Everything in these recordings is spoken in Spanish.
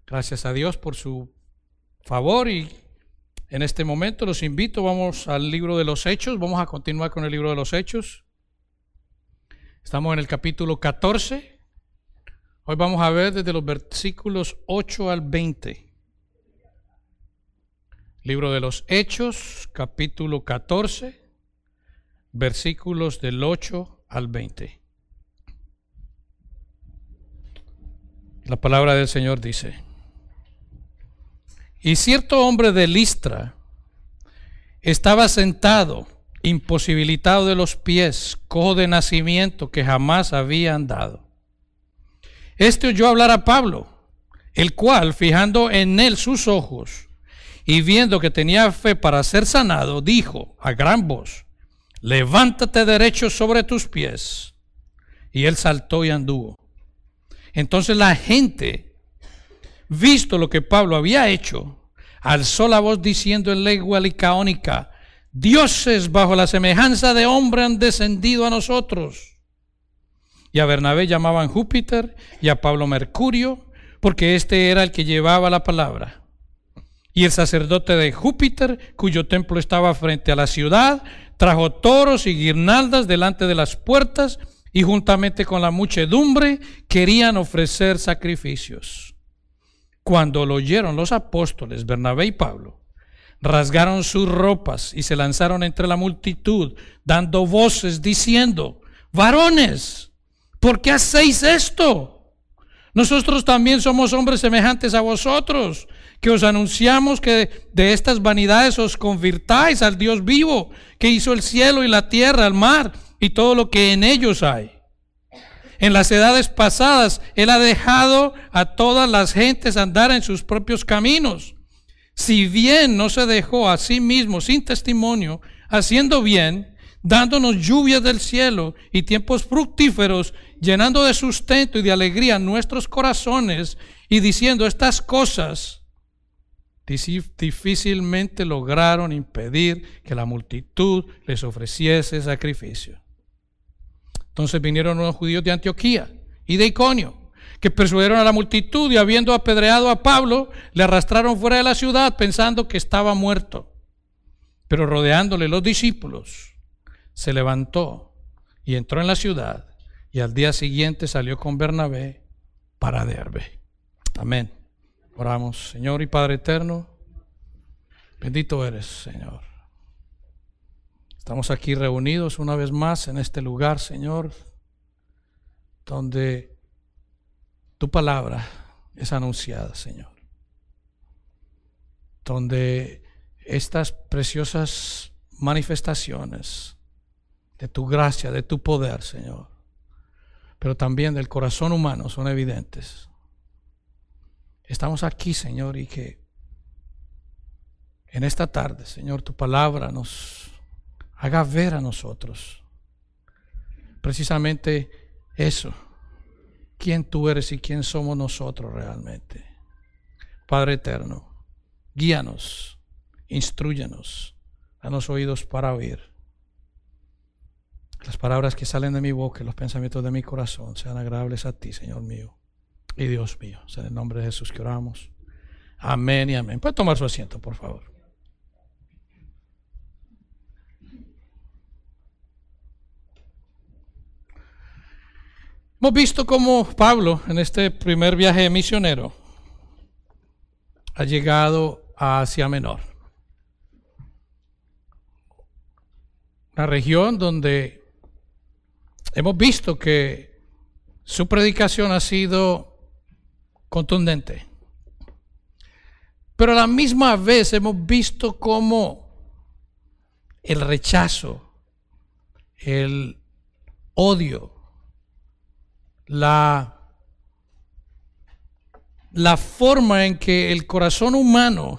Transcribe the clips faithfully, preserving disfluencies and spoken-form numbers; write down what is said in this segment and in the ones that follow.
Gracias a Dios por su favor, y en este momento los invito, vamos al libro de los Hechos, vamos a continuar con el libro de los Hechos. Estamos en el capítulo catorce, hoy vamos a ver desde los versículos ocho al veinte. Libro de los Hechos, capítulo catorce, versículos del ocho al veinte. La palabra del Señor dice: Y cierto hombre de Listra estaba sentado, imposibilitado de los pies, cojo de nacimiento, que jamás había andado. Este oyó hablar a Pablo, el cual, fijando en él sus ojos y viendo que tenía fe para ser sanado, dijo a gran voz: levántate derecho sobre tus pies. Y él saltó y anduvo. Entonces la gente, visto lo que Pablo había hecho, alzó la voz diciendo en lengua licaónica: dioses bajo la semejanza de hombre han descendido a nosotros. Y a Bernabé llamaban Júpiter y a Pablo Mercurio, porque este era el que llevaba la palabra. Y el sacerdote de Júpiter, cuyo templo estaba frente a la ciudad, trajo toros y guirnaldas delante de las puertas, y juntamente con la muchedumbre querían ofrecer sacrificios. Cuando lo oyeron los apóstoles Bernabé y Pablo, rasgaron sus ropas y se lanzaron entre la multitud, dando voces diciendo: varones, ¿por qué hacéis esto? Nosotros también somos hombres semejantes a vosotros, que os anunciamos que de estas vanidades os convirtáis al Dios vivo, que hizo el cielo y la tierra, el mar y todo lo que en ellos hay. En las edades pasadas Él ha dejado a todas las gentes andar en sus propios caminos. Si bien no se dejó a sí mismo sin testimonio, haciendo bien, dándonos lluvias del cielo y tiempos fructíferos, llenando de sustento y de alegría nuestros corazones, y diciendo estas cosas, difícilmente lograron impedir que la multitud les ofreciese sacrificio. Entonces vinieron unos judíos de Antioquía y de Iconio, que persuadieron a la multitud, y habiendo apedreado a Pablo, le arrastraron fuera de la ciudad pensando que estaba muerto. Pero rodeándole los discípulos, se levantó y entró en la ciudad, y al día siguiente salió con Bernabé para Derbe. Amén. Oramos. Señor y Padre eterno, bendito eres, Señor. Estamos aquí reunidos una vez más en este lugar, Señor, donde tu palabra es anunciada, Señor. Donde estas preciosas manifestaciones de tu gracia, de tu poder, Señor, pero también del corazón humano son evidentes. Estamos aquí, Señor, y que en esta tarde, Señor, tu palabra nos haga ver a nosotros precisamente eso, quién tú eres y quién somos nosotros realmente. Padre eterno, guíanos, instrúyenos, danos oídos para oír. Las palabras que salen de mi boca y los pensamientos de mi corazón sean agradables a ti, Señor mío y Dios mío. Es en el nombre de Jesús que oramos. Amén y amén. Puede tomar su asiento, por favor. Hemos visto cómo Pablo, en este primer viaje misionero, ha llegado a Asia Menor, una región donde hemos visto que su predicación ha sido contundente, pero a la misma vez hemos visto cómo el rechazo, el odio, La, la forma en que el corazón humano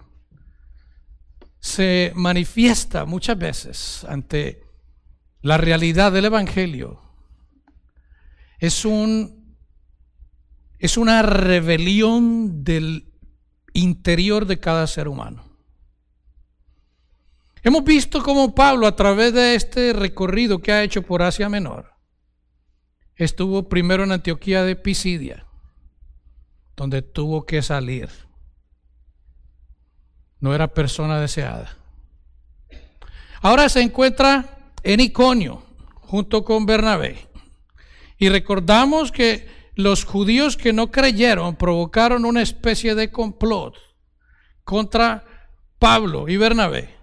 se manifiesta muchas veces ante la realidad del Evangelio es un es una rebelión del interior de cada ser humano. Hemos visto cómo Pablo, a través de este recorrido que ha hecho por Asia Menor, estuvo primero en Antioquía de Pisidia, donde tuvo que salir. No era persona deseada. Ahora se encuentra en Iconio junto con Bernabé. Y recordamos que los judíos que no creyeron provocaron una especie de complot contra Pablo y Bernabé.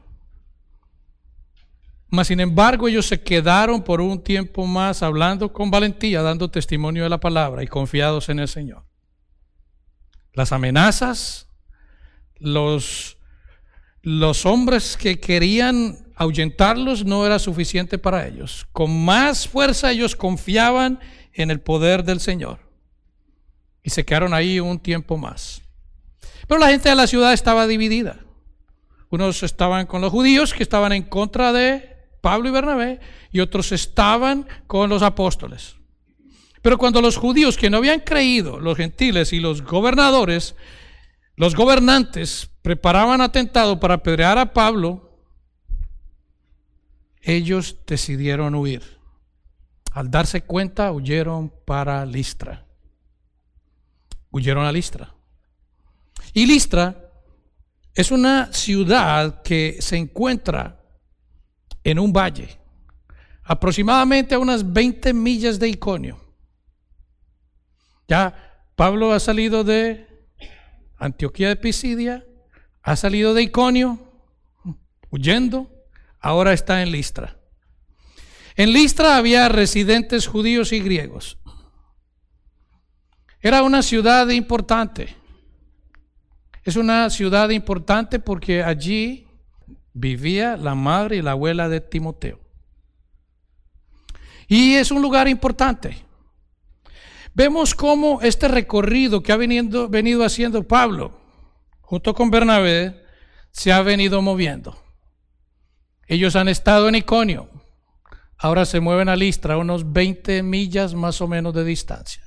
Mas sin embargo ellos se quedaron por un tiempo más hablando con valentía, dando testimonio de la palabra y confiados en el Señor. Las amenazas, los, los hombres que querían ahuyentarlos no era suficiente para ellos. Con más fuerza ellos confiaban en el poder del Señor y se quedaron ahí un tiempo más. Pero la gente de la ciudad estaba dividida. Unos estaban con los judíos que estaban en contra de Pablo y Bernabé, y otros estaban con los apóstoles. Pero cuando los judíos que no habían creído, los gentiles y los gobernadores, los gobernantes preparaban atentado para apedrear a Pablo, ellos decidieron huir. Al darse cuenta, huyeron para Listra. Huyeron a Listra. Y Listra es una ciudad que se encuentra en un valle, aproximadamente a unas veinte millas de Iconio. Ya Pablo ha salido de Antioquía de Pisidia, ha salido de Iconio, huyendo, ahora está en Listra. En Listra había residentes judíos y griegos. Era una ciudad importante. Es una ciudad importante porque allí vivía la madre y la abuela de Timoteo. Y es un lugar importante. Vemos cómo este recorrido que ha venido, venido haciendo Pablo, junto con Bernabé, se ha venido moviendo. Ellos han estado en Iconio, ahora se mueven a Listra, a unos veinte millas más o menos de distancia.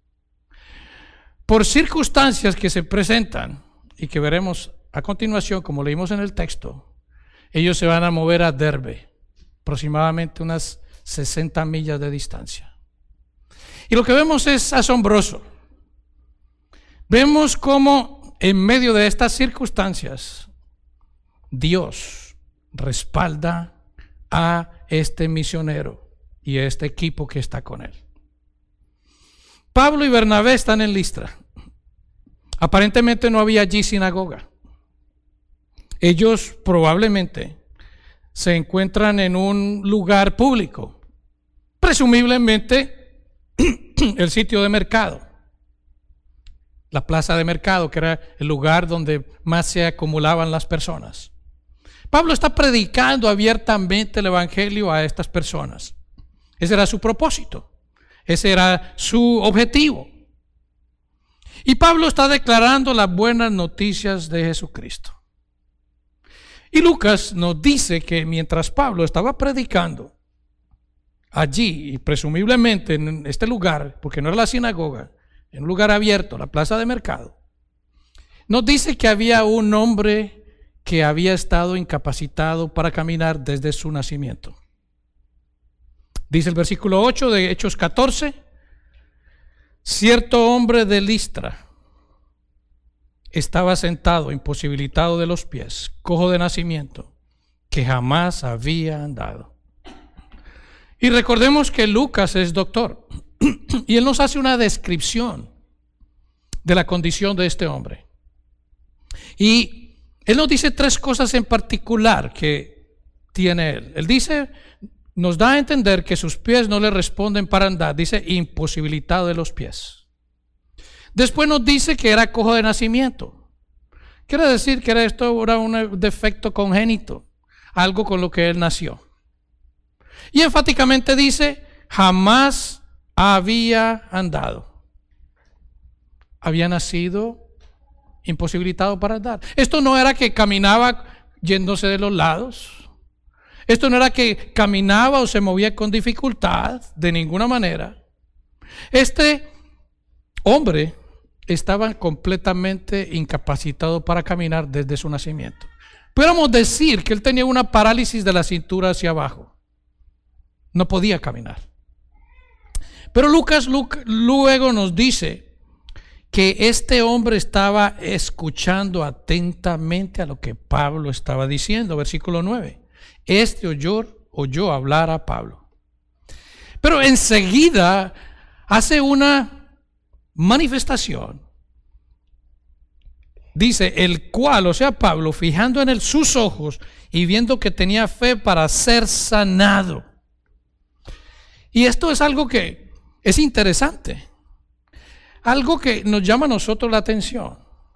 Por circunstancias que se presentan y que veremos a continuación, como leímos en el texto, ellos se van a mover a Derbe, aproximadamente unas sesenta millas de distancia. Y lo que vemos es asombroso. Vemos cómo en medio de estas circunstancias, Dios respalda a este misionero y a este equipo que está con él. Pablo y Bernabé están en Listra. Aparentemente no había allí sinagoga. Ellos probablemente se encuentran en un lugar público, presumiblemente el sitio de mercado, la plaza de mercado, que era el lugar donde más se acumulaban las personas. Pablo está predicando abiertamente el evangelio a estas personas. Ese era su propósito, ese era su objetivo. Y Pablo está declarando las buenas noticias de Jesucristo. Y Lucas nos dice que mientras Pablo estaba predicando allí, y presumiblemente en este lugar, porque no era la sinagoga, en un lugar abierto, la plaza de mercado, nos dice que había un hombre que había estado incapacitado para caminar desde su nacimiento. Dice el versículo ocho de Hechos catorce, cierto hombre de Listra estaba sentado, imposibilitado de los pies, cojo de nacimiento, que jamás había andado. Y recordemos que Lucas es doctor, y él nos hace una descripción de la condición de este hombre. Y él nos dice tres cosas en particular que tiene él. Él dice, nos da a entender que sus pies no le responden para andar, dice imposibilitado de los pies. Después nos dice que era cojo de nacimiento. Quiere decir que era esto era un defecto congénito, algo con lo que él nació. Y enfáticamente dice, jamás había andado. Había nacido imposibilitado para andar. Esto no era que caminaba yéndose de los lados. Esto no era que caminaba o se movía con dificultad, de ninguna manera. Este hombre estaba completamente incapacitado para caminar desde su nacimiento. Podríamos decir que él tenía una parálisis de la cintura hacia abajo. No podía caminar. Pero Lucas luego nos dice que este hombre estaba escuchando atentamente a lo que Pablo estaba diciendo. Versículo nueve. Este oyó, oyó hablar a Pablo. Pero enseguida hace una manifestación. Dice, el cual, o sea, Pablo, fijando en él sus ojos y viendo que tenía fe para ser sanado. Y esto es algo que es interesante. Algo que nos llama a nosotros la atención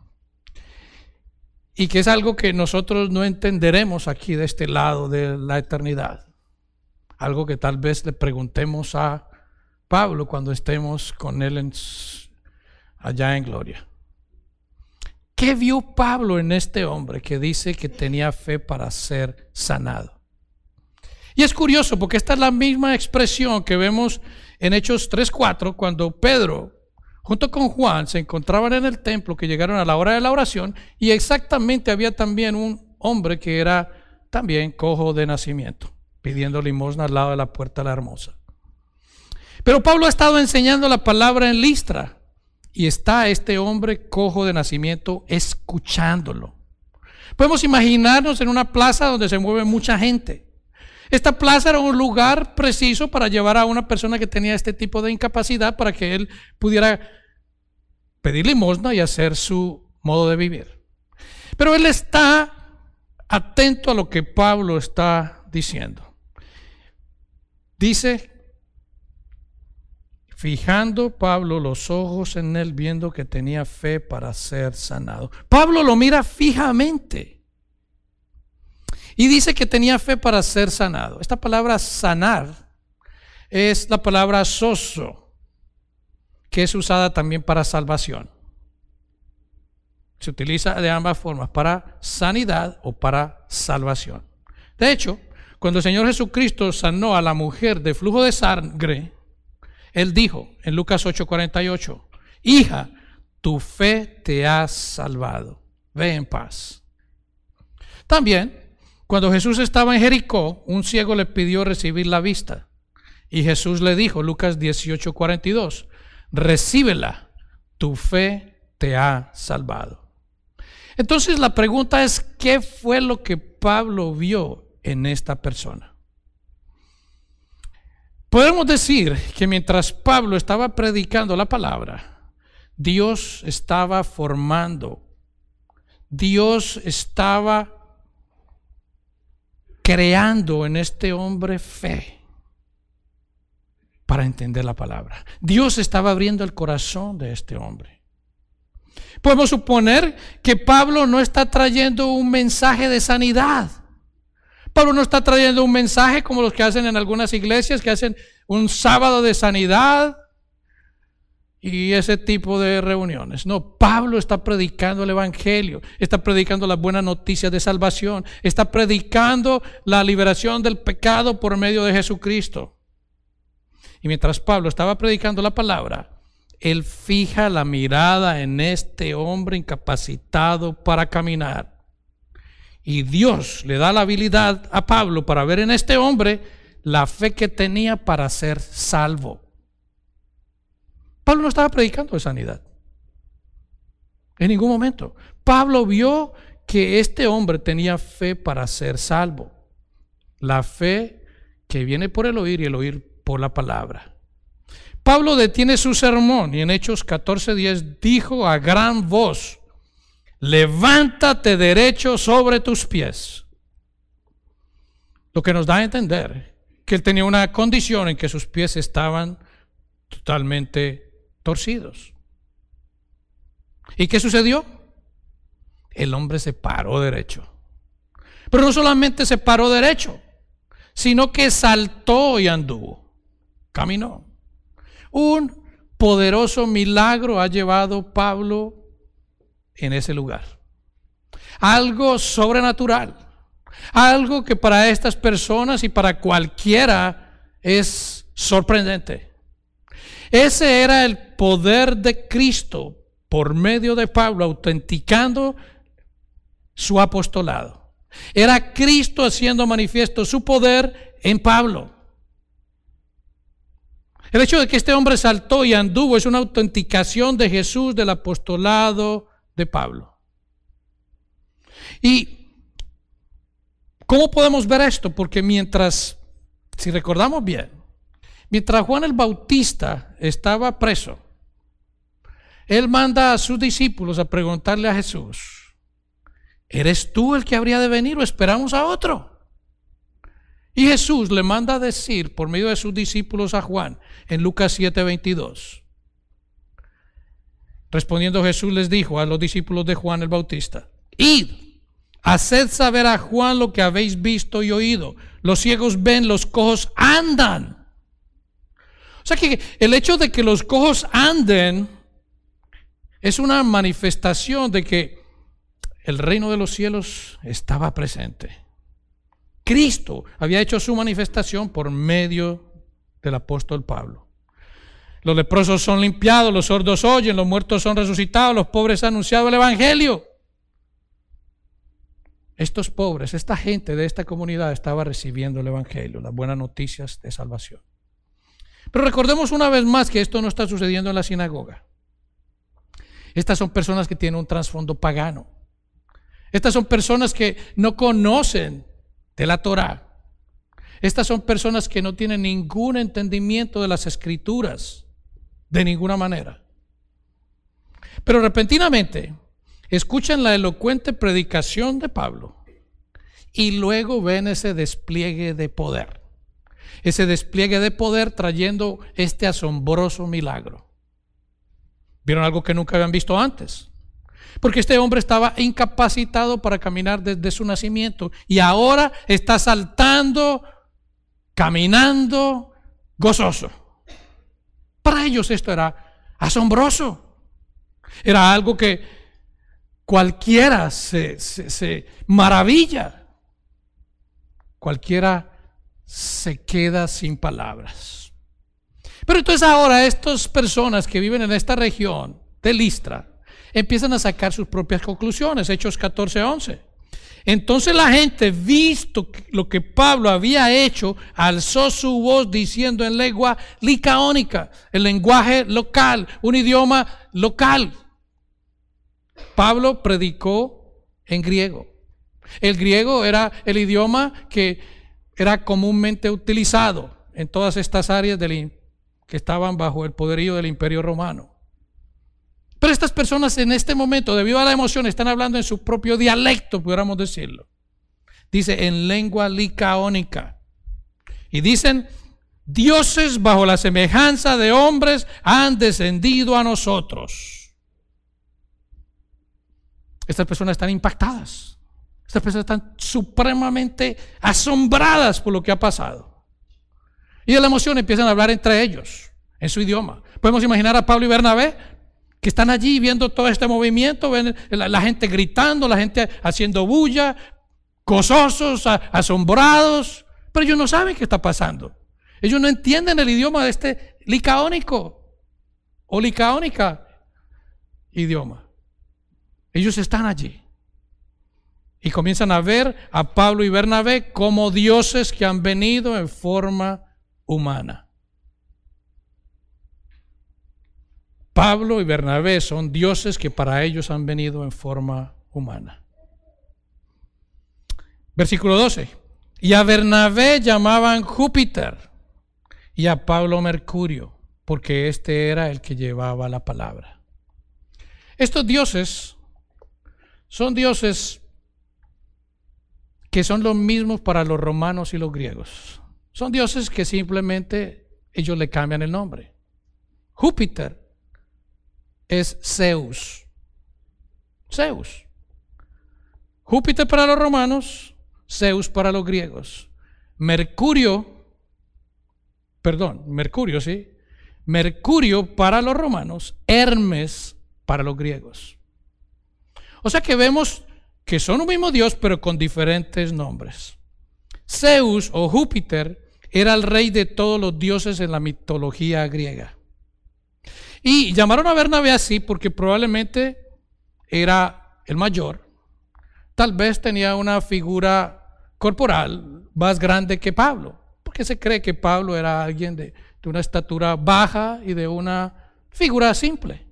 y que es algo que nosotros no entenderemos aquí de este lado de la eternidad. Algo que tal vez le preguntemos a Pablo cuando estemos con él en, allá en gloria. ¿Qué vio Pablo en este hombre que dice que tenía fe para ser sanado? Y es curioso porque esta es la misma expresión que vemos en Hechos tres cuatro cuando Pedro junto con Juan se encontraban en el templo, que llegaron a la hora de la oración, y exactamente había también un hombre que era también cojo de nacimiento, pidiendo limosna al lado de la puerta de la hermosa. Pero Pablo ha estado enseñando la palabra en Listra, y está este hombre cojo de nacimiento escuchándolo. Podemos imaginarnos en una plaza donde se mueve mucha gente. Esta plaza era un lugar preciso para llevar a una persona que tenía este tipo de incapacidad para que él pudiera pedir limosna y hacer su modo de vivir. Pero él está atento a lo que Pablo está diciendo. Dice, fijando Pablo los ojos en él, viendo que tenía fe para ser sanado. Pablo lo mira fijamente. Y dice que tenía fe para ser sanado. Esta palabra sanar es la palabra sozo, que es usada también para salvación. Se utiliza de ambas formas, para sanidad o para salvación. De hecho, cuando el Señor Jesucristo sanó a la mujer de flujo de sangre, Él dijo en Lucas ocho cuarenta y ocho, hija, tu fe te ha salvado, ve en paz. También, cuando Jesús estaba en Jericó, un ciego le pidió recibir la vista. Y Jesús le dijo, Lucas dieciocho cuarenta y dos, recíbela, tu fe te ha salvado. Entonces la pregunta es, ¿qué fue lo que Pablo vio en esta persona? Podemos decir que mientras Pablo estaba predicando la palabra, Dios estaba formando, Dios estaba creando en este hombre fe para entender la palabra. Dios estaba abriendo el corazón de este hombre. Podemos suponer que Pablo no está trayendo un mensaje de sanidad. Pablo no está trayendo un mensaje como los que hacen en algunas iglesias, que hacen un sábado de sanidad y ese tipo de reuniones. No, Pablo está predicando el evangelio, está predicando las buenas noticias de salvación, está predicando la liberación del pecado por medio de Jesucristo. Y mientras Pablo estaba predicando la palabra, él fija la mirada en este hombre incapacitado para caminar. Y Dios le da la habilidad a Pablo para ver en este hombre la fe que tenía para ser salvo. Pablo no estaba predicando de sanidad en ningún momento. Pablo vio que este hombre tenía fe para ser salvo. La fe que viene por el oír y el oír por la palabra. Pablo detiene su sermón y en Hechos catorce diez dijo a gran voz, levántate derecho sobre tus pies. Lo que nos da a entender que él tenía una condición en que sus pies estaban totalmente torcidos. ¿Y qué sucedió? El hombre se paró derecho. Pero no solamente se paró derecho, sino que saltó y anduvo, caminó. Un poderoso milagro ha llevado Pablo en ese lugar. Algo sobrenatural, algo que para estas personas y para cualquiera es sorprendente. Ese era el poder de Cristo por medio de Pablo, autenticando su apostolado. Era Cristo haciendo manifiesto su poder en Pablo. El hecho de que este hombre saltó y anduvo es una autenticación de Jesús del apostolado de Pablo. ¿Y cómo podemos ver esto? Porque mientras, si recordamos bien, mientras Juan el Bautista estaba preso, él manda a sus discípulos a preguntarle a Jesús: ¿eres tú el que habría de venir o esperamos a otro? Y Jesús le manda a decir por medio de sus discípulos a Juan en Lucas siete veintidós. Respondiendo Jesús les dijo a los discípulos de Juan el Bautista: id, haced saber a Juan lo que habéis visto y oído. Los ciegos ven, los cojos andan. O sea que el hecho de que los cojos anden es una manifestación de que el reino de los cielos estaba presente. Cristo había hecho su manifestación por medio del apóstol Pablo. Los leprosos son limpiados, los sordos oyen, los muertos son resucitados, los pobres han anunciado el evangelio. Estos pobres, esta gente de esta comunidad estaba recibiendo el evangelio, las buenas noticias de salvación. Pero recordemos una vez más que esto no está sucediendo en la sinagoga. Estas son personas que tienen un trasfondo pagano. Estas son personas que no conocen de la Torá. Estas son personas que no tienen ningún entendimiento de las escrituras, de ninguna manera. Pero repentinamente escuchan la elocuente predicación de Pablo y luego ven ese despliegue de poder. Ese despliegue de poder trayendo este asombroso milagro. Vieron algo que nunca habían visto antes. Porque este hombre estaba incapacitado para caminar desde su nacimiento y ahora está saltando, caminando, gozoso. Para ellos esto era asombroso. Era algo que cualquiera se, se, se maravilla. Cualquiera se queda sin palabras. Pero entonces ahora estas personas que viven en esta región de Listra empiezan a sacar sus propias conclusiones. Hechos catorce once. Entonces la gente, visto lo que Pablo había hecho, alzó su voz diciendo en lengua licaónica, el lenguaje local, un idioma local. Pablo predicó en griego. El griego era el idioma que era comúnmente utilizado en todas estas áreas del, que estaban bajo el poderío del Imperio Romano. Pero estas personas en este momento, debido a la emoción, están hablando en su propio dialecto, pudiéramos decirlo. Dice en lengua licaónica. Y dicen: dioses bajo la semejanza de hombres han descendido a nosotros. Estas personas están impactadas. Estas personas están supremamente asombradas por lo que ha pasado. Y de la emoción empiezan a hablar entre ellos, en su idioma. Podemos imaginar a Pablo y Bernabé, que están allí viendo todo este movimiento, ven la, la gente gritando, la gente haciendo bulla, gozosos, a, asombrados, pero ellos no saben qué está pasando. Ellos no entienden el idioma de este licaónico o licaónica idioma. Ellos están allí y comienzan a ver a Pablo y Bernabé como dioses que han venido en forma humana. Pablo y Bernabé son dioses que para ellos han venido en forma humana. Versículo doce. Y a Bernabé llamaban Júpiter y a Pablo Mercurio, porque este era el que llevaba la palabra. Estos dioses son dioses que son los mismos para los romanos y los griegos. Son dioses que simplemente ellos le cambian el nombre. Júpiter es Zeus. Zeus. Júpiter para los romanos, Zeus para los griegos. Mercurio, perdón, Mercurio, sí. Mercurio para los romanos, Hermes para los griegos. O sea que vemos que son un mismo Dios, pero con diferentes nombres. Zeus o Júpiter era el rey de todos los dioses en la mitología griega. Y llamaron a Bernabé así porque probablemente era el mayor. Tal vez tenía una figura corporal más grande que Pablo, porque se cree que Pablo era alguien de, de una estatura baja y de una figura simple.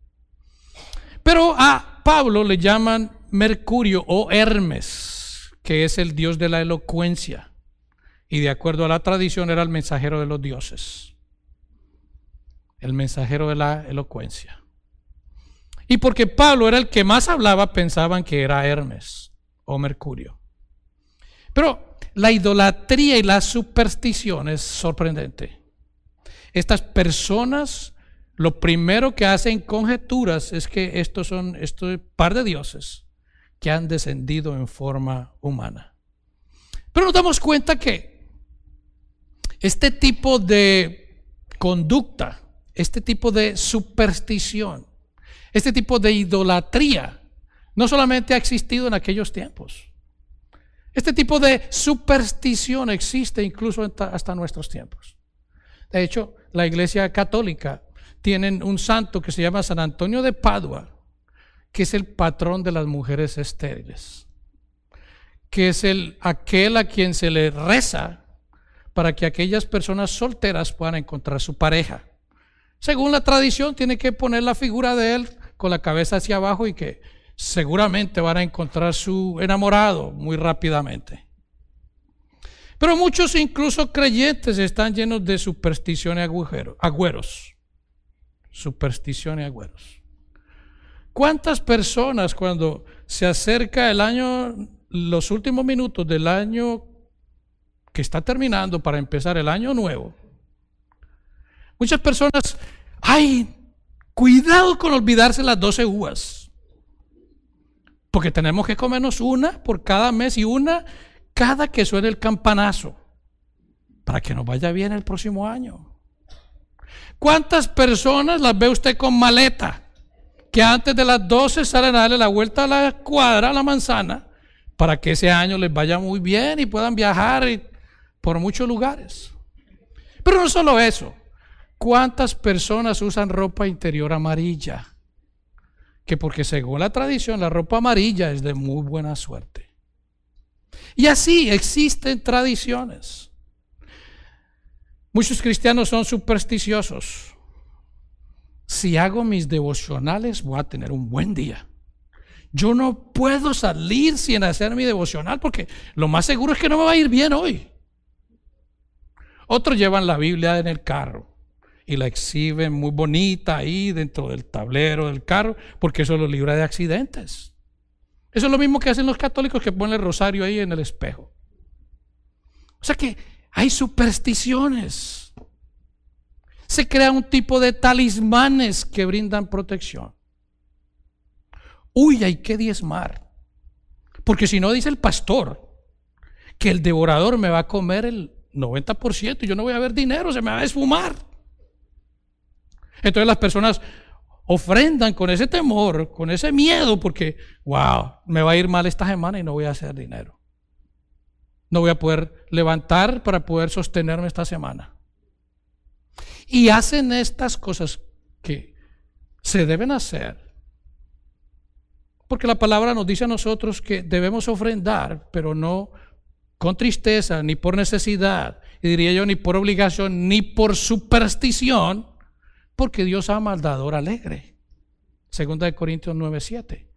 Pero a Pablo le llaman Mercurio o Hermes, que es el dios de la elocuencia, y de acuerdo a la tradición era el mensajero de los dioses, el mensajero de la elocuencia. Y porque Pablo era el que más hablaba, pensaban que era Hermes o Mercurio. Pero la idolatría y la superstición es sorprendente. Estas personas, lo primero que hacen conjeturas es que estos son estos par de dioses que han descendido en forma humana. Pero nos damos cuenta que este tipo de conducta, este tipo de superstición, este tipo de idolatría, no solamente ha existido en aquellos tiempos. Este tipo de superstición existe incluso hasta nuestros tiempos. De hecho, la Iglesia Católica tiene un santo que se llama San Antonio de Padua, que es el patrón de las mujeres estériles, que es el, aquel a quien se le reza para que aquellas personas solteras puedan encontrar su pareja. Según la tradición, tiene que poner la figura de él con la cabeza hacia abajo y que seguramente van a encontrar su enamorado muy rápidamente. Pero muchos, incluso creyentes, están llenos de supersticiones y agüeros. Supersticiones y agüeros. ¿Cuántas personas cuando se acerca el año, los últimos minutos del año que está terminando para empezar el año nuevo? Muchas personas, ay, cuidado con olvidarse las doce uvas, porque tenemos que comernos una por cada mes y una cada que suene el campanazo, para que nos vaya bien el próximo año. ¿Cuántas personas las ve usted con maleta, que antes de las doce salen a darle la vuelta a la cuadra, a la manzana, para que ese año les vaya muy bien y puedan viajar por muchos lugares? Pero no solo eso. ¿Cuántas personas usan ropa interior amarilla? Que porque según la tradición la ropa amarilla es de muy buena suerte. Y así existen tradiciones. Muchos cristianos son supersticiosos. Si hago mis devocionales voy a tener un buen día. Yo no puedo salir sin hacer mi devocional porque lo más seguro es que no me va a ir bien hoy. Otros llevan la Biblia en el carro y la exhiben muy bonita ahí dentro del tablero del carro, porque eso los libra de accidentes. Eso es lo mismo que hacen los católicos, que ponen el rosario ahí en el espejo. O sea que hay supersticiones. Se crea un tipo de talismanes que brindan protección. Uy, hay que diezmar, porque si no, dice el pastor que el devorador me va a comer el noventa por ciento y yo no voy a ver dinero, se me va a esfumar. Entonces las personas ofrendan con ese temor, con ese miedo, porque wow, me va a ir mal esta semana y no voy a hacer dinero. No voy a poder levantar para poder sostenerme esta semana. Y hacen estas cosas que se deben hacer, porque la palabra nos dice a nosotros que debemos ofrendar, pero no con tristeza, ni por necesidad, y diría yo, ni por obligación, ni por superstición, porque Dios ama al dador alegre. Segunda de Corintios nueve, siete.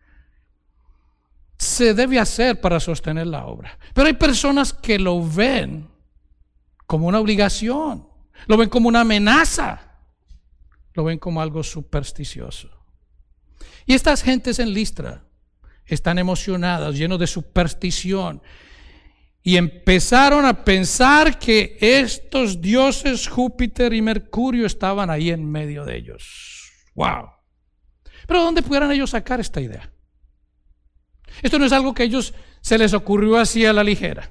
Se debe hacer para sostener la obra. Pero hay personas que lo ven como una obligación, lo ven como una amenaza, lo ven como algo supersticioso. Y estas gentes en Listra están emocionadas, llenos de superstición, y empezaron a pensar que estos dioses Júpiter y Mercurio estaban ahí en medio de ellos. ¡Wow! Pero ¿dónde pudieran ellos sacar esta idea? Esto no es algo que a ellos se les ocurrió así a la ligera.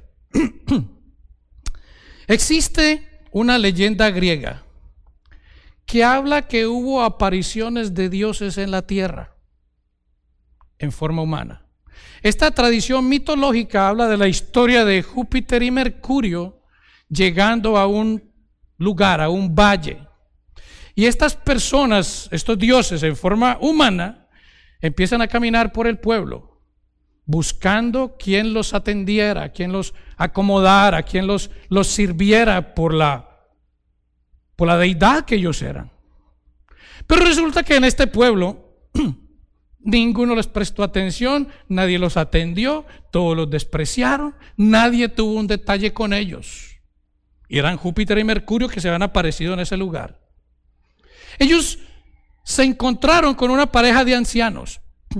Existe una leyenda griega que habla que hubo apariciones de dioses en la tierra en forma humana. Esta tradición mitológica habla de la historia de Júpiter y Mercurio llegando a un lugar, a un valle. Y estas personas, estos dioses en forma humana, empiezan a caminar por el pueblo, buscando quien los atendiera, quien los acomodara, quien los, los sirviera por la por la deidad que ellos eran. Pero resulta que en este pueblo ninguno les prestó atención, nadie los atendió, todos los despreciaron, nadie tuvo un detalle con ellos. Y eran Júpiter y Mercurio que se habían aparecido en ese lugar. Ellos se encontraron con una pareja de ancianos,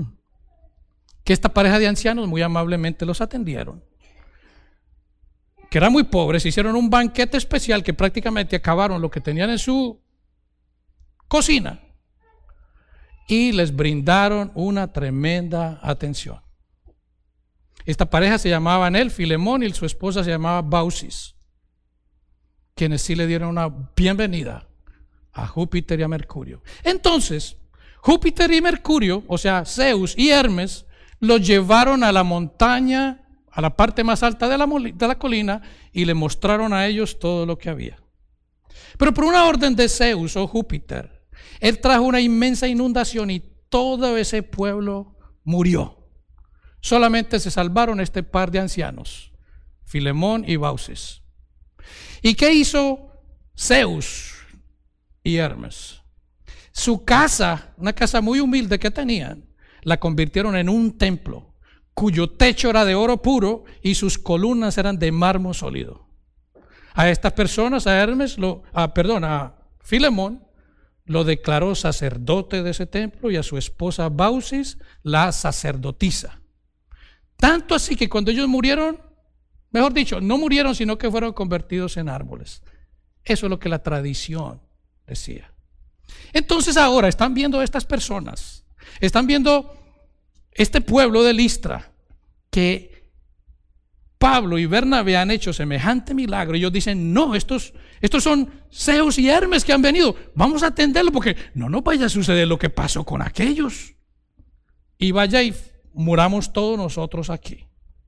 que esta pareja de ancianos muy amablemente los atendieron, que eran muy pobres, hicieron un banquete especial que prácticamente acabaron lo que tenían en su cocina y les brindaron una tremenda atención. Esta pareja se llamaba él, Filemón, y su esposa se llamaba Baucis, quienes sí le dieron una bienvenida a Júpiter y a Mercurio. Entonces, Júpiter y Mercurio, o sea, Zeus y Hermes, los llevaron a la montaña, a la parte más alta de la, de la colina, y le mostraron a ellos todo lo que había. Pero por una orden de Zeus o Júpiter, él trajo una inmensa inundación y todo ese pueblo murió. Solamente se salvaron este par de ancianos, Filemón y Baucis. ¿Y qué hizo Zeus y Hermes? Su casa, una casa muy humilde que tenían, la convirtieron en un templo cuyo techo era de oro puro y sus columnas eran de mármol sólido. A estas personas, a Hermes, lo, a, perdón, a Filemón, lo declaró sacerdote de ese templo, y a su esposa Baucis la sacerdotisa. Tanto así que cuando ellos murieron, mejor dicho, no murieron, sino que fueron convertidos en árboles. Eso es lo que la tradición decía. Entonces ahora están viendo estas personas, están viendo este pueblo de Listra, que Pablo y Bernabé han hecho semejante milagro. Ellos dicen, no, estos, estos son Zeus y Hermes que han venido, vamos a atenderlo porque no nos vaya a suceder lo que pasó con aquellos y vaya y muramos todos nosotros aquí.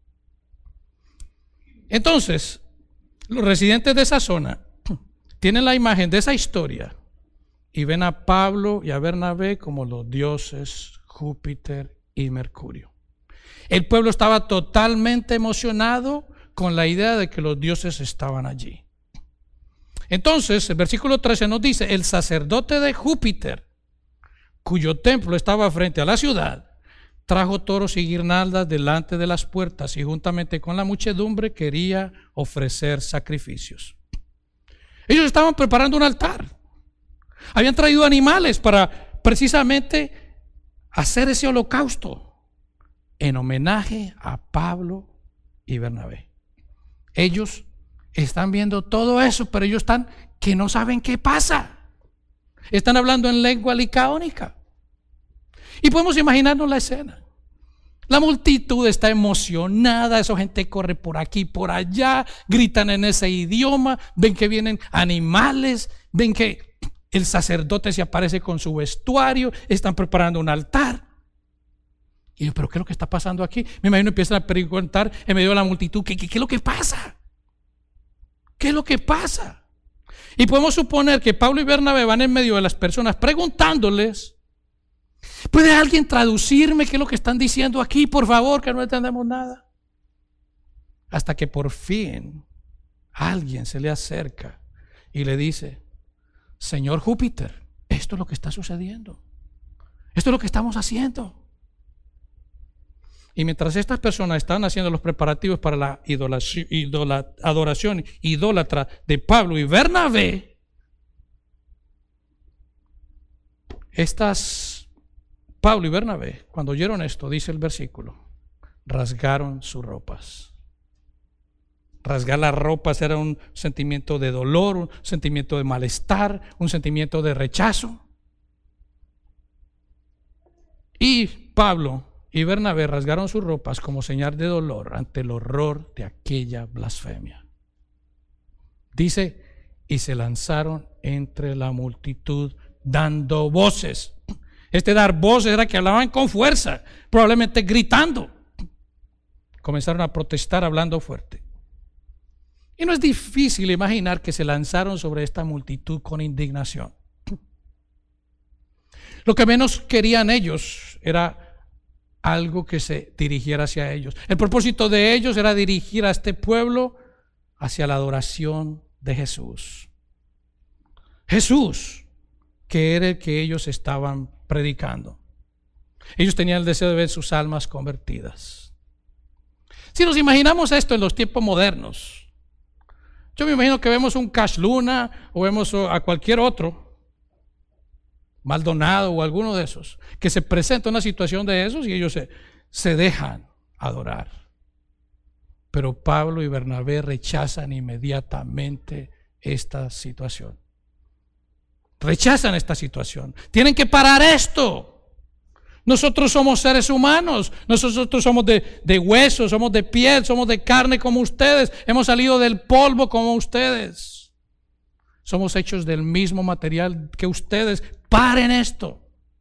Entonces, los residentes de esa zona tienen la imagen de esa historia y ven a Pablo y a Bernabé como los dioses Júpiter y Mercurio. El pueblo estaba totalmente emocionado con la idea de que los dioses estaban allí. Entonces, el versículo trece nos dice, el sacerdote de Júpiter, cuyo templo estaba frente a la ciudad, trajo toros y guirnaldas delante de las puertas y juntamente con la muchedumbre quería ofrecer sacrificios. Ellos estaban preparando un altar. Habían traído animales para precisamente hacer ese holocausto en homenaje a Pablo y Bernabé. Ellos están viendo todo eso, pero ellos están que no saben qué pasa. Están hablando en lengua licaónica. Y podemos imaginarnos la escena. La multitud está emocionada, esa gente corre por aquí, por allá, gritan en ese idioma, ven que vienen animales, ven que el sacerdote se aparece con su vestuario, están preparando un altar. Y yo, pero ¿qué es lo que está pasando aquí? Me imagino empiezan a preguntar en medio de la multitud, ¿qué, qué, qué es lo que pasa? ¿Qué es lo que pasa? Y podemos suponer que Pablo y Bernabé van en medio de las personas preguntándoles, ¿puede alguien traducirme qué es lo que están diciendo aquí, por favor, que no entendemos nada? Hasta que por fin alguien se le acerca y le dice, Señor Júpiter, esto es lo que está sucediendo. Esto es lo que estamos haciendo. Y mientras estas personas están haciendo los preparativos para la adoración idólatra de Pablo y Bernabé, estas Pablo y Bernabé, cuando oyeron esto, dice el versículo, rasgaron sus ropas. Rasgar las ropas era un sentimiento de dolor, un sentimiento de malestar, un sentimiento de rechazo. Y Pablo y Bernabé rasgaron sus ropas como señal de dolor ante el horror de aquella blasfemia. Dice, y se lanzaron entre la multitud dando voces. Este dar voces era que hablaban con fuerza, probablemente gritando. Comenzaron a protestar hablando fuerte. Y no es difícil imaginar que se lanzaron sobre esta multitud con indignación. Lo que menos querían ellos era algo que se dirigiera hacia ellos. El propósito de ellos era dirigir a este pueblo hacia la adoración de Jesús. Jesús, que era el que ellos estaban predicando. Ellos tenían el deseo de ver sus almas convertidas. Si nos imaginamos esto en los tiempos modernos, yo me imagino que vemos un Cash Luna o vemos a cualquier otro, Maldonado o alguno de esos, que se presenta una situación de esos y ellos se, se dejan adorar. Pero Pablo y Bernabé rechazan inmediatamente esta situación. Rechazan esta situación. Tienen que parar esto. Nosotros somos seres humanos. Nosotros somos de, de hueso, somos de piel, somos de carne como ustedes. Hemos salido del polvo como ustedes. Somos hechos del mismo material que ustedes. Paren esto.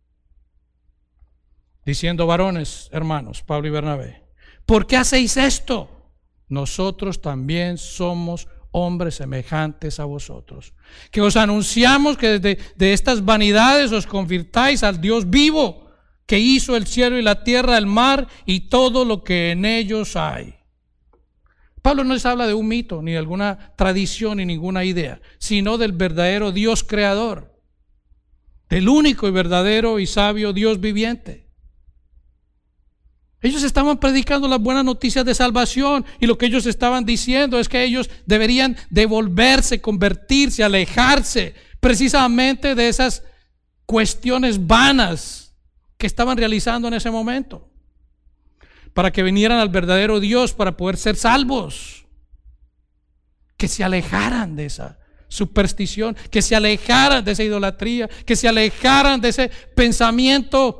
Diciendo, varones, hermanos, Pablo y Bernabé, ¿por qué hacéis esto? Nosotros también somos hombres semejantes a vosotros, que os anunciamos que desde de estas vanidades os convirtáis al Dios vivo, que hizo el cielo y la tierra, el mar y todo lo que en ellos hay. Pablo no les habla de un mito, ni de alguna tradición, ni ninguna idea, sino del verdadero Dios creador, del único y verdadero y sabio Dios viviente. Ellos estaban predicando las buenas noticias de salvación y lo que ellos estaban diciendo es que ellos deberían devolverse, convertirse, alejarse precisamente de esas cuestiones vanas que estaban realizando en ese momento, para que vinieran al verdadero Dios para poder ser salvos, que se alejaran de esa superstición, que se alejaran de esa idolatría, que se alejaran de ese pensamiento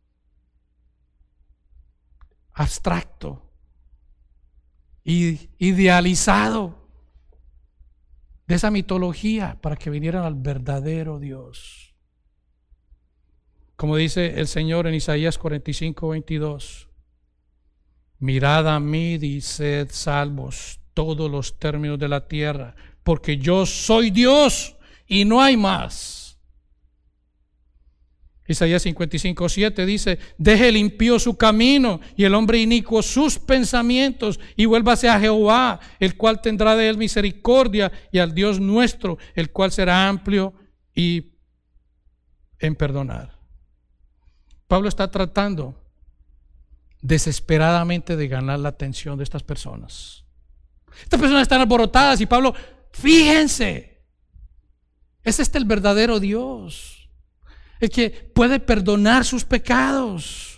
abstracto y idealizado, de esa mitología, para que vinieran al verdadero Dios. Como dice el Señor en Isaías cuarenta y cinco, veintidós, mirad a mí y sed salvos todos los términos de la tierra, porque yo soy Dios y no hay más. Isaías cincuenta y cinco, siete dice, deje el impío su camino y el hombre inicuo sus pensamientos y vuélvase a Jehová, el cual tendrá de él misericordia, y al Dios nuestro, el cual será amplio y en perdonar. Pablo está tratando desesperadamente de ganar la atención de estas personas. Estas personas están alborotadas y Pablo, fíjense, es este el verdadero Dios, el que puede perdonar sus pecados.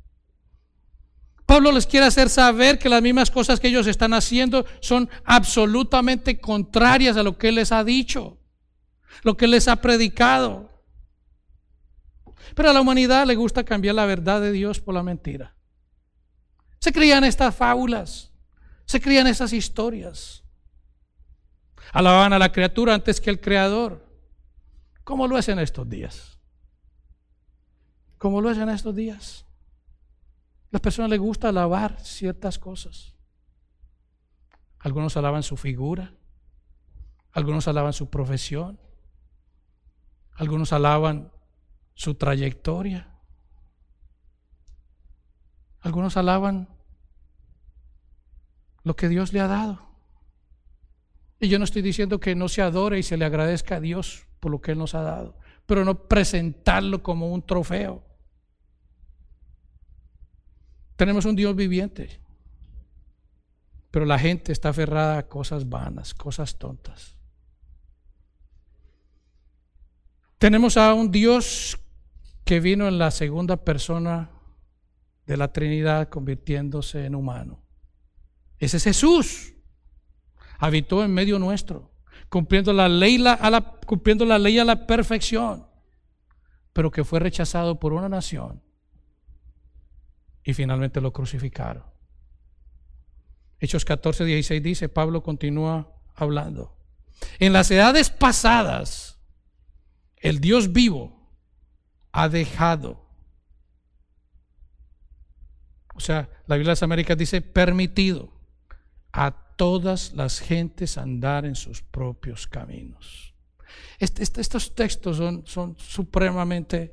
Pablo les quiere hacer saber que las mismas cosas que ellos están haciendo son absolutamente contrarias a lo que él les ha dicho, lo que él les ha predicado. Pero a la humanidad le gusta cambiar la verdad de Dios por la mentira. Se creían estas fábulas, se creían esas historias. Alababan a la criatura antes que al Creador. ¿Cómo lo hacen estos días? ¿Cómo lo hacen estos días? Las personas les gusta alabar ciertas cosas. Algunos alaban su figura, algunos alaban su profesión, algunos alaban su trayectoria, algunos alaban lo que Dios le ha dado. Y yo no estoy diciendo que no se adore y se le agradezca a Dios por lo que Él nos ha dado, pero no presentarlo como un trofeo. Tenemos un Dios viviente, pero la gente está aferrada a cosas vanas, cosas tontas. Tenemos a un Dios que vino en la segunda persona de la Trinidad convirtiéndose en humano. Ese es Jesús. Habitó en medio nuestro, cumpliendo la ley a la, cumpliendo la ley a la perfección, pero que fue rechazado por una nación y finalmente lo crucificaron. Hechos catorce, dieciséis dice, Pablo continúa hablando. En las edades pasadas, el Dios vivo ha dejado, o sea, la Biblia de las Américas dice permitido a todas las gentes andar en sus propios caminos. Este, este, estos textos son, son supremamente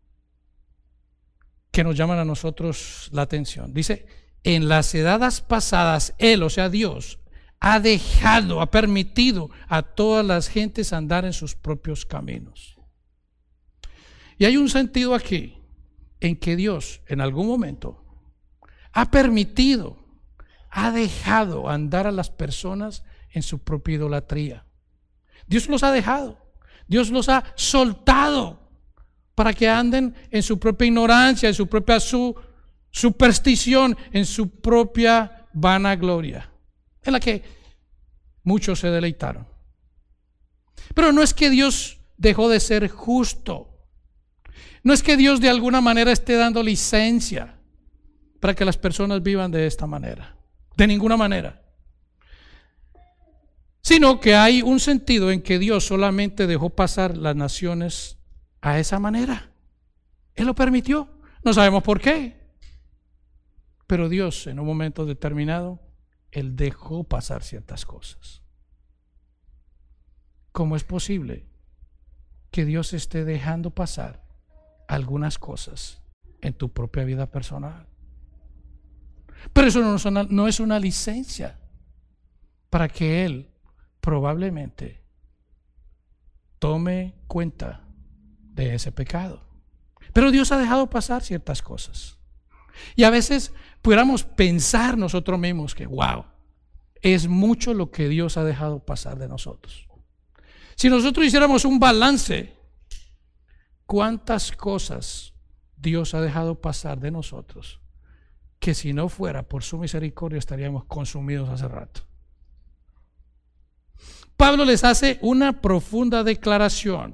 que nos llaman a nosotros la atención. Dice, en las edades pasadas, Él, o sea Dios, ha dejado, ha permitido a todas las gentes andar en sus propios caminos. Y hay un sentido aquí en que Dios en algún momento ha permitido, ha dejado andar a las personas en su propia idolatría. Dios los ha dejado, Dios los ha soltado para que anden en su propia ignorancia, en su propia su, superstición, en su propia vanagloria, en la que muchos se deleitaron. Pero no es que Dios dejó de ser justo, no es que Dios de alguna manera esté dando licencia para que las personas vivan de esta manera, de ninguna manera, sino que hay un sentido en que Dios solamente dejó pasar las naciones a esa manera. Él lo permitió, no sabemos por qué, pero Dios en un momento determinado, Él dejó pasar ciertas cosas. ¿Cómo es posible que Dios esté dejando pasar algunas cosas en tu propia vida personal? Pero eso no es una, no es una licencia para que Él probablemente tome cuenta de ese pecado. Pero Dios ha dejado pasar ciertas cosas. Y a veces pudiéramos pensar nosotros mismos que, wow, es mucho lo que Dios ha dejado pasar de nosotros. Si nosotros hiciéramos un balance, ¿cuántas cosas Dios ha dejado pasar de nosotros que si no fuera por su misericordia estaríamos consumidos hace rato? Pablo les hace una profunda declaración.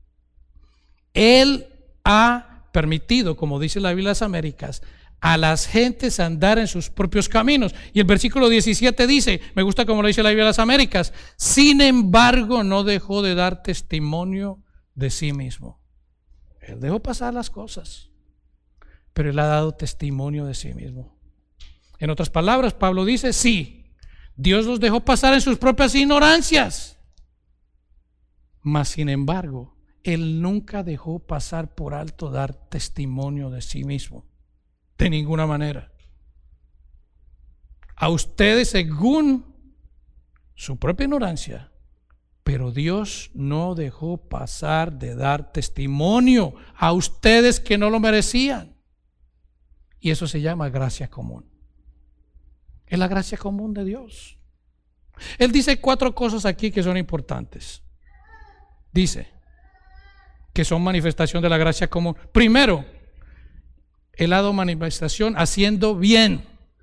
Él ha permitido, como dice la Biblia de las Américas, a las gentes andar en sus propios caminos. Y el versículo diecisiete dice, me gusta como lo dice la Biblia de las Américas, sin embargo no dejó de dar testimonio de sí mismo. Él dejó pasar las cosas, pero Él ha dado testimonio de sí mismo. En otras palabras, Pablo dice, sí, Dios los dejó pasar en sus propias ignorancias, mas sin embargo, Él nunca dejó pasar por alto dar testimonio de sí mismo. De ninguna manera. A ustedes según su propia ignorancia, pero Dios no dejó pasar de dar testimonio a ustedes que no lo merecían. Y eso se llama gracia común. Es la gracia común de Dios. Él dice cuatro cosas aquí que son importantes. Dice que son manifestación de la gracia común. Primero, Él ha dado manifestación haciendo bien.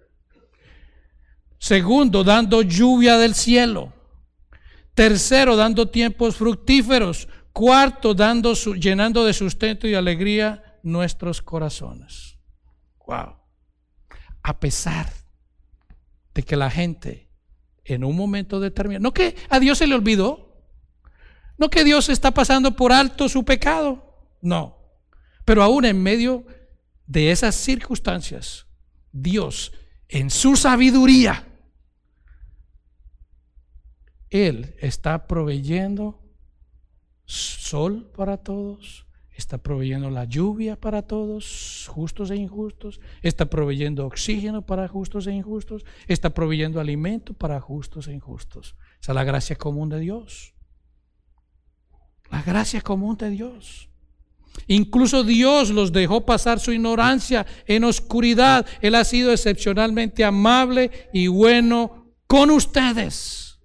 Segundo, dando lluvia del cielo. Tercero, dando tiempos fructíferos. Cuarto, dando su, llenando de sustento y alegría nuestros corazones. Wow. A pesar de que la gente en un momento determinado, no que a Dios se le olvidó, no que Dios está pasando por alto su pecado, no, pero aún en medio de esas circunstancias, Dios en su sabiduría, Él está proveyendo sol para todos, está proveyendo la lluvia para todos, justos e injustos, está proveyendo oxígeno para justos e injustos, está proveyendo alimento para justos e injustos. Esa es la gracia común de Dios. La gracia común de Dios. Incluso Dios los dejó pasar su ignorancia en oscuridad. Él ha sido excepcionalmente amable y bueno con ustedes.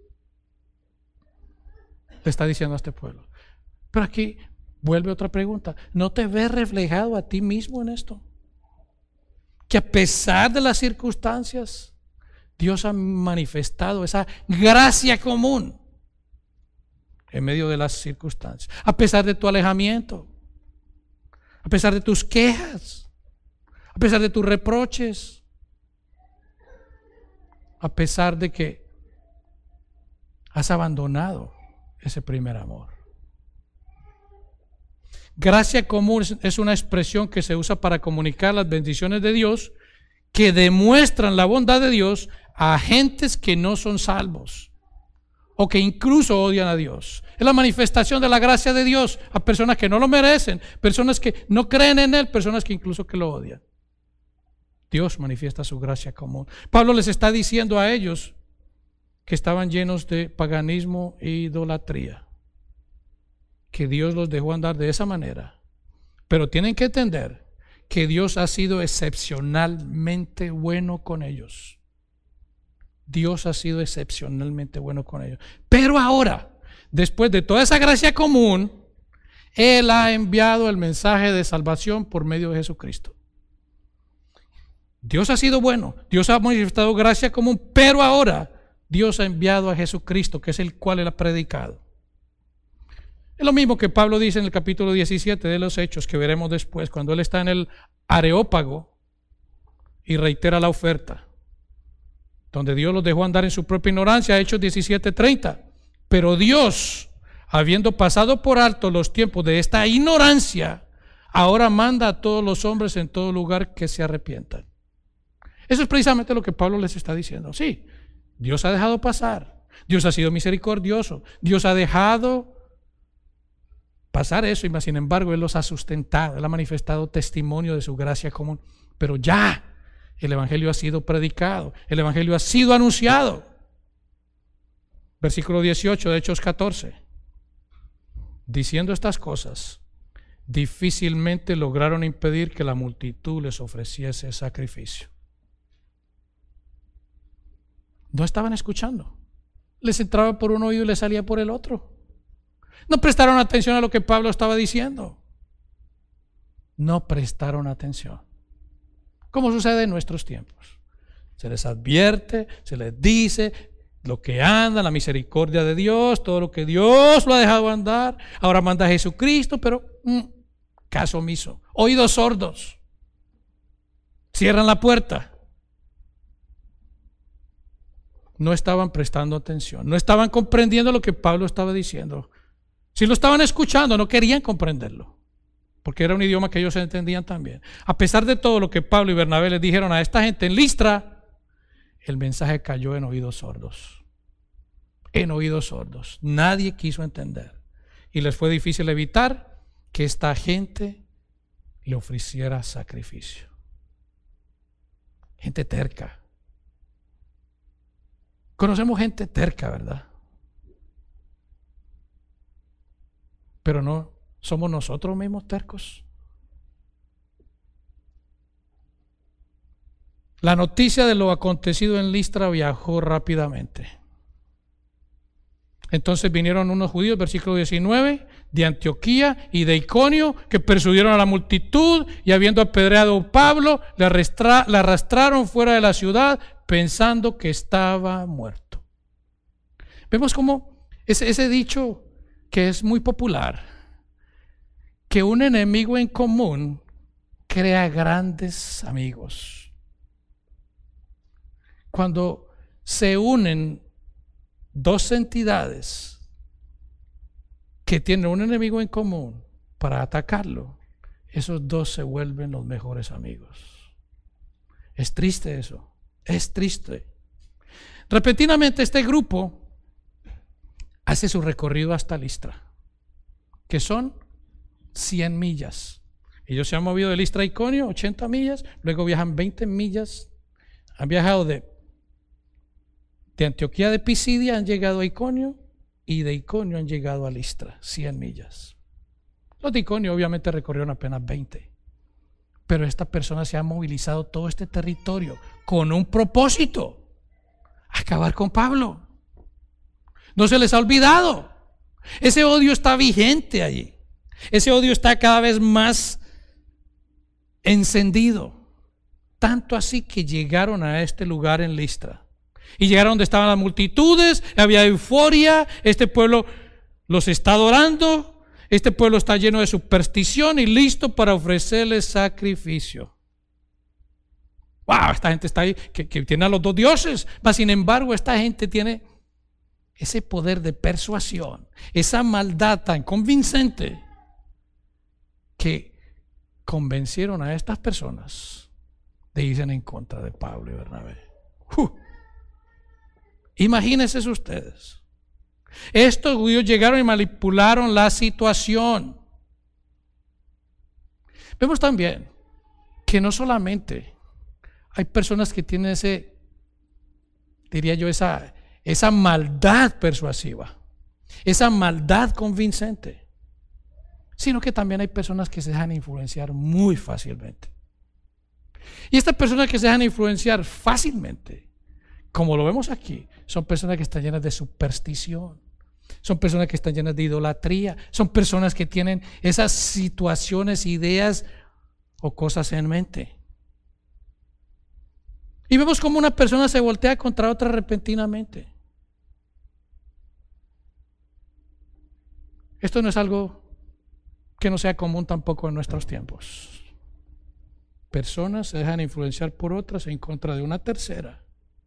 Le está diciendo a este pueblo. Pero aquí vuelve otra pregunta. ¿No te ves reflejado a ti mismo en esto? Que a pesar de las circunstancias, Dios ha manifestado esa gracia común en medio de las circunstancias. A pesar de tu alejamiento, a pesar de tus quejas, a pesar de tus reproches, a pesar de que has abandonado ese primer amor. Gracia común es una expresión que se usa para comunicar las bendiciones de Dios que demuestran la bondad de Dios a gentes que no son salvos o que incluso odian a Dios. Es la manifestación de la gracia de Dios a personas que no lo merecen, personas que no creen en Él, personas que incluso que lo odian. Dios manifiesta su gracia común. Pablo les está diciendo a ellos que estaban llenos de paganismo e idolatría, que Dios los dejó andar de esa manera. Pero tienen que entender que Dios ha sido excepcionalmente bueno con ellos. Dios ha sido excepcionalmente bueno con ellos. Pero ahora, después de toda esa gracia común, Él ha enviado el mensaje de salvación por medio de Jesucristo. Dios ha sido bueno, Dios ha manifestado gracia común, pero ahora Dios ha enviado a Jesucristo, que es el cual Él ha predicado. Es lo mismo que Pablo dice en el capítulo diecisiete de los Hechos, que veremos después, cuando él está en el Areópago y reitera la oferta, donde Dios los dejó andar en su propia ignorancia, Hechos diecisiete treinta. Pero Dios, habiendo pasado por alto los tiempos de esta ignorancia, ahora manda a todos los hombres en todo lugar que se arrepientan. Eso es precisamente lo que Pablo les está diciendo. Sí, Dios ha dejado pasar, Dios ha sido misericordioso, Dios ha dejado pasar eso, y más sin embargo Él los ha sustentado, Él ha manifestado testimonio de su gracia común. Pero ya el Evangelio ha sido predicado, el Evangelio ha sido anunciado. Versículo dieciocho de Hechos catorce. Diciendo estas cosas, difícilmente lograron impedir que la multitud les ofreciese sacrificio. No estaban escuchando, les entraba por un oído y les salía por el otro. No prestaron atención a lo que Pablo estaba diciendo. No prestaron atención. Como sucede en nuestros tiempos. Se les advierte, se les dice lo que anda, la misericordia de Dios, todo lo que Dios lo ha dejado andar. Ahora manda a Jesucristo, pero mm, caso omiso. Oídos sordos. Cierran la puerta. No estaban prestando atención. No estaban comprendiendo lo que Pablo estaba diciendo. Si lo estaban escuchando, no querían comprenderlo, porque era un idioma que ellos entendían también. A pesar de todo lo que Pablo y Bernabé les dijeron a esta gente en Listra, el mensaje cayó en oídos sordos. En oídos sordos. Nadie quiso entender. Y les fue difícil evitar que esta gente le ofreciera sacrificio. Gente terca. Conocemos gente terca, ¿verdad? Pero no somos nosotros mismos tercos. La noticia de lo acontecido en Listra viajó rápidamente. Entonces vinieron unos judíos, versículo diecinueve, de Antioquía y de Iconio, que persuadieron a la multitud, y habiendo apedreado a Pablo, le, arrastra, le arrastraron fuera de la ciudad, pensando que estaba muerto. Vemos cómo ese, ese dicho que es muy popular, que un enemigo en común crea grandes amigos. Cuando se unen dos entidades que tienen un enemigo en común para atacarlo, esos dos se vuelven los mejores amigos. Es triste eso, es triste. Repentinamente este grupo hace su recorrido hasta Listra, que son cien millas. Ellos se han movido de Listra a Iconio, ochenta millas, luego viajan veinte millas, han viajado de, de Antioquía de Pisidia, han llegado a Iconio, y de Iconio han llegado a Listra, cien millas. Los de Iconio obviamente recorrieron apenas veinte, pero esta persona se ha movilizado todo este territorio con un propósito: acabar con Pablo. No se les ha olvidado. Ese odio está vigente allí. Ese odio está cada vez más encendido. Tanto así que llegaron a este lugar en Listra. Y llegaron donde estaban las multitudes, había euforia, este pueblo los está adorando, este pueblo está lleno de superstición y listo para ofrecerles sacrificio. Wow, esta gente está ahí, que, que tiene a los dos dioses. Mas sin embargo, esta gente tiene ese poder de persuasión, esa maldad tan convincente, que convencieron a estas personas de irse en contra de Pablo y Bernabé. Uh. Imagínense ustedes. Estos judíos llegaron y manipularon la situación. Vemos también que no solamente hay personas que tienen ese, diría yo, esa, esa maldad persuasiva, esa maldad convincente, sino que también hay personas que se dejan influenciar muy fácilmente. Y estas personas que se dejan influenciar fácilmente, como lo vemos aquí, son personas que están llenas de superstición, son personas que están llenas de idolatría, son personas que tienen esas situaciones, ideas o cosas en mente. Y vemos como una persona se voltea contra otra repentinamente. Esto no es algo que no sea común tampoco en nuestros tiempos. Personas se dejan influenciar por otras en contra de una tercera.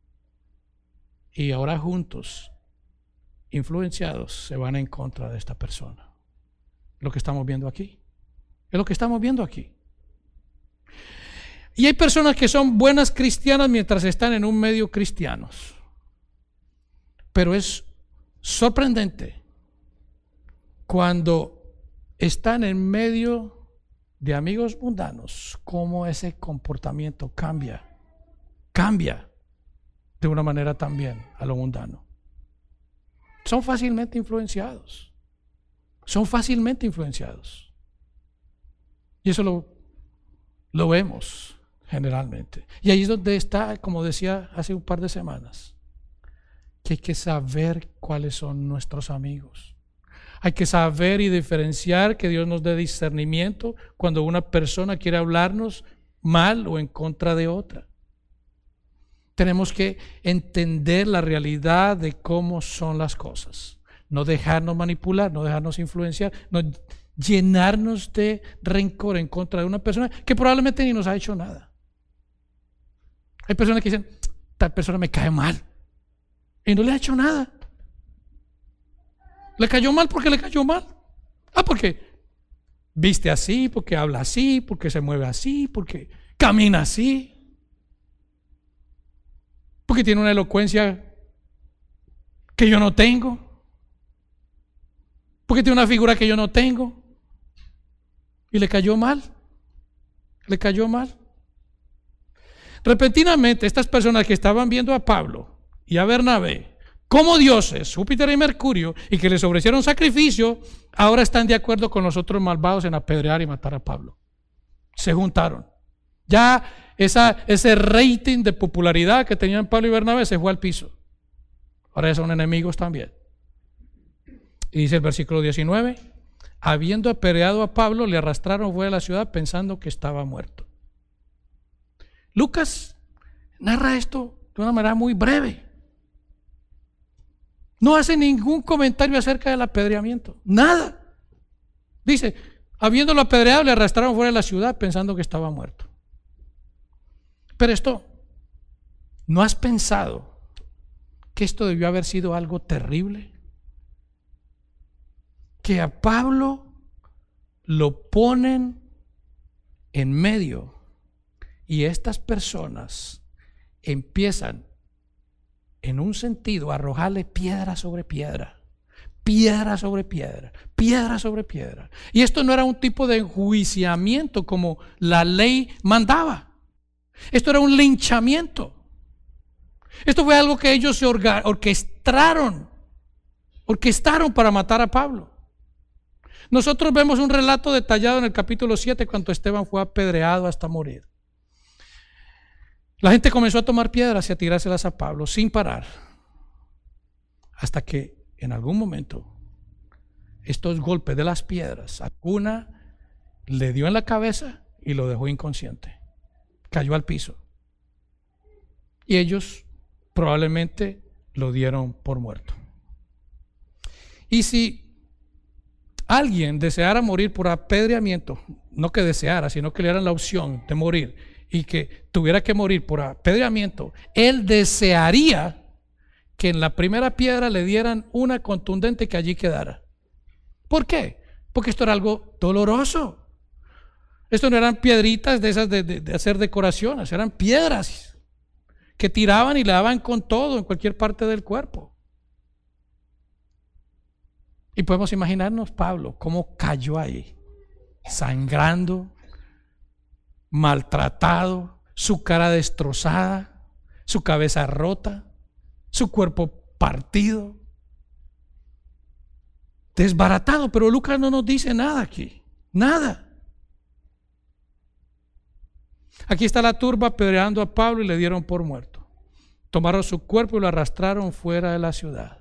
Y ahora juntos, influenciados, se van en contra de esta persona. Lo que estamos viendo aquí. Es lo que estamos viendo aquí. Y hay personas que son buenas cristianas mientras están en un medio cristianos. Pero es sorprendente cuando están en medio de amigos mundanos, cómo ese comportamiento cambia. Cambia de una manera también a lo mundano. Son fácilmente influenciados. Son fácilmente influenciados. Y eso lo, lo vemos generalmente. Y ahí es donde está, como decía hace un par de semanas, que hay que saber cuáles son nuestros amigos. Hay que saber y diferenciar, que Dios nos dé discernimiento cuando una persona quiere hablarnos mal o en contra de otra. Tenemos que entender la realidad de cómo son las cosas. No dejarnos manipular, no dejarnos influenciar, no llenarnos de rencor en contra de una persona que probablemente ni nos ha hecho nada. Hay personas que dicen, tal persona me cae mal. Y no le ha hecho nada. Le cayó mal porque le cayó mal. Ah, porque viste así, porque habla así, porque se mueve así, porque camina así. Porque tiene una elocuencia que yo no tengo, porque tiene una figura que yo no tengo, y le cayó mal, le cayó mal. Repentinamente, estas personas que estaban viendo a Pablo y a Bernabé como dioses, Júpiter y Mercurio, y que les ofrecieron sacrificio, ahora están de acuerdo con los otros malvados en apedrear y matar a Pablo. Se juntaron. Ya esa, ese rating de popularidad que tenían Pablo y Bernabé se fue al piso. Ahora ya son enemigos también. Y dice el versículo diecinueve, habiendo apedreado a Pablo, le arrastraron fuera de la ciudad pensando que estaba muerto. Lucas narra esto de una manera muy breve. No hace ningún comentario acerca del apedreamiento. Nada. Dice, habiéndolo apedreado, le arrastraron fuera de la ciudad pensando que estaba muerto. Pero esto, ¿no has pensado que esto debió haber sido algo terrible? Que a Pablo lo ponen en medio y estas personas empiezan en un sentido a arrojarle piedra sobre piedra, piedra sobre piedra, piedra sobre piedra. Y esto no era un tipo de enjuiciamiento como la ley mandaba. Esto era un linchamiento. Esto fue algo que ellos se orquestaron, orquestaron para matar a Pablo. Nosotros vemos un relato detallado en el capítulo siete cuando Esteban fue apedreado hasta morir. La gente comenzó a tomar piedras y a tirárselas a Pablo sin parar, hasta que en algún momento estos golpes de las piedras, alguna le dio en la cabeza y lo dejó inconsciente. Cayó al piso. Y ellos probablemente lo dieron por muerto. Y si alguien deseara morir por apedreamiento, no que deseara, sino que le dieran la opción de morir y que tuviera que morir por apedreamiento, él desearía que en la primera piedra le dieran una contundente que allí quedara. ¿Por qué? Porque esto era algo doloroso. Esto no eran piedritas de esas de, de, de hacer decoraciones, eran piedras que tiraban y le daban con todo en cualquier parte del cuerpo. Y podemos imaginarnos Pablo cómo cayó ahí, sangrando, maltratado, su cara destrozada, su cabeza rota, su cuerpo partido, desbaratado. Pero Lucas no nos dice nada aquí, nada. Aquí está la turba apedreando a Pablo y le dieron por muerto. Tomaron su cuerpo y lo arrastraron fuera de la ciudad.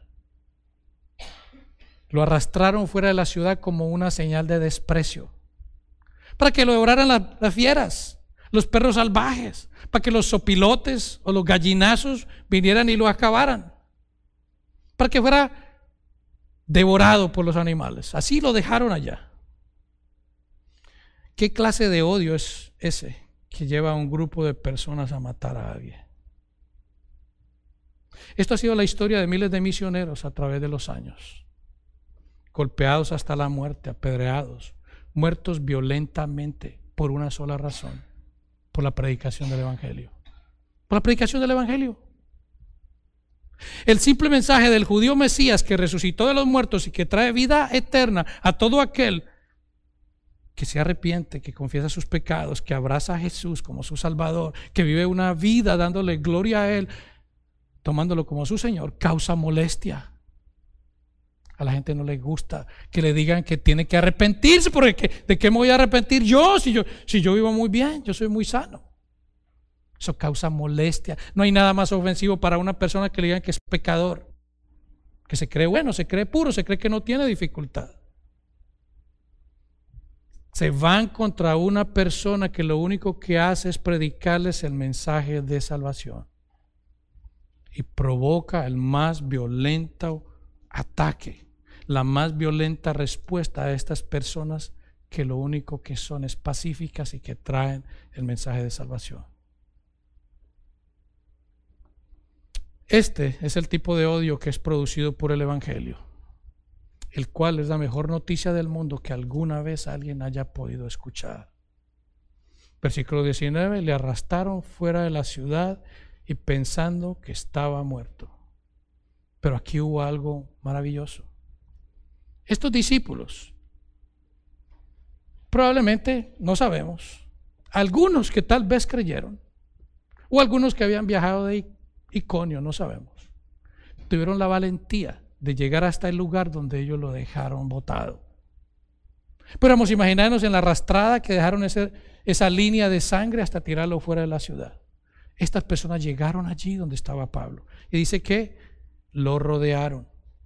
Lo arrastraron fuera de la ciudad como una señal de desprecio, para que lo devoraran las, las fieras, los perros salvajes, para que los sopilotes o los gallinazos vinieran y lo acabaran, para que fuera devorado por los animales. Así lo dejaron allá. ¿Qué clase de odio es ese que lleva a un grupo de personas a matar a alguien? Esto ha sido la historia de miles de misioneros a través de los años. Golpeados hasta la muerte, apedreados, muertos violentamente por una sola razón, por la predicación del Evangelio. Por la predicación del Evangelio. El simple mensaje del judío Mesías que resucitó de los muertos y que trae vida eterna a todo aquel que se arrepiente, que confiesa sus pecados, que abraza a Jesús como su Salvador, que vive una vida dándole gloria a Él, tomándolo como su Señor, causa molestia. A la gente no le gusta que le digan que tiene que arrepentirse, porque ¿de qué me voy a arrepentir yo si yo, si yo vivo muy bien, yo soy muy sano? Eso causa molestia. No hay nada más ofensivo para una persona que le digan que es pecador, que se cree bueno, se cree puro, se cree que no tiene dificultad. Se van contra una persona que lo único que hace es predicarles el mensaje de salvación y provoca el más violento ataque, la más violenta respuesta a estas personas que lo único que son es pacíficas y que traen el mensaje de salvación. Este es el tipo de odio que es producido por el Evangelio, el cual es la mejor noticia del mundo que alguna vez alguien haya podido escuchar. Versículo diecinueve: le arrastraron fuera de la ciudad y pensando que estaba muerto. Pero aquí hubo algo maravilloso. Estos discípulos, probablemente, no sabemos, algunos que tal vez creyeron, o algunos que habían viajado de Iconio, no sabemos, tuvieron la valentía de llegar hasta el lugar donde ellos lo dejaron botado. Podemos imaginarnos en la arrastrada que dejaron ese, esa línea de sangre hasta tirarlo fuera de la ciudad. Estas personas llegaron allí donde estaba Pablo y dice que lo rodearon.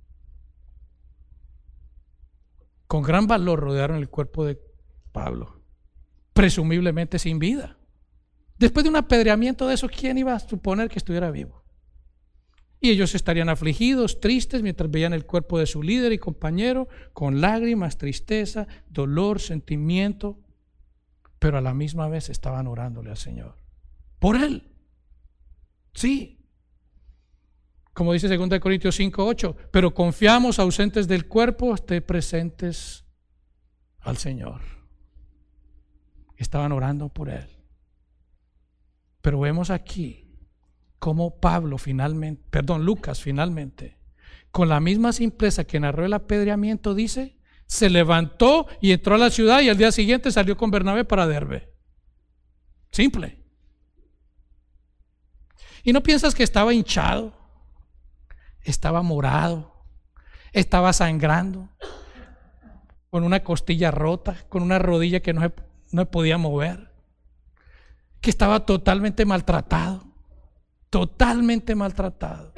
Con gran valor rodearon el cuerpo de Pablo, presumiblemente sin vida. Después de un apedreamiento de eso, ¿quién iba a suponer que estuviera vivo? Y ellos estarían afligidos, tristes, mientras veían el cuerpo de su líder y compañero, con lágrimas, tristeza, dolor, sentimiento, pero a la misma vez estaban orándole al Señor por él. Sí. Como dice segunda Corintios cinco ocho, pero confiamos, ausentes del cuerpo, esté presentes al Señor. Estaban orando por él. Pero vemos aquí cómo Pablo finalmente, perdón, Lucas finalmente, con la misma simpleza que narró el apedreamiento, dice, se levantó y entró a la ciudad y al día siguiente salió con Bernabé para Derbe. Simple. ¿Y no piensas que estaba hinchado? Estaba morado, estaba sangrando, con una costilla rota, con una rodilla que no se, no se podía mover, que estaba totalmente maltratado, totalmente maltratado.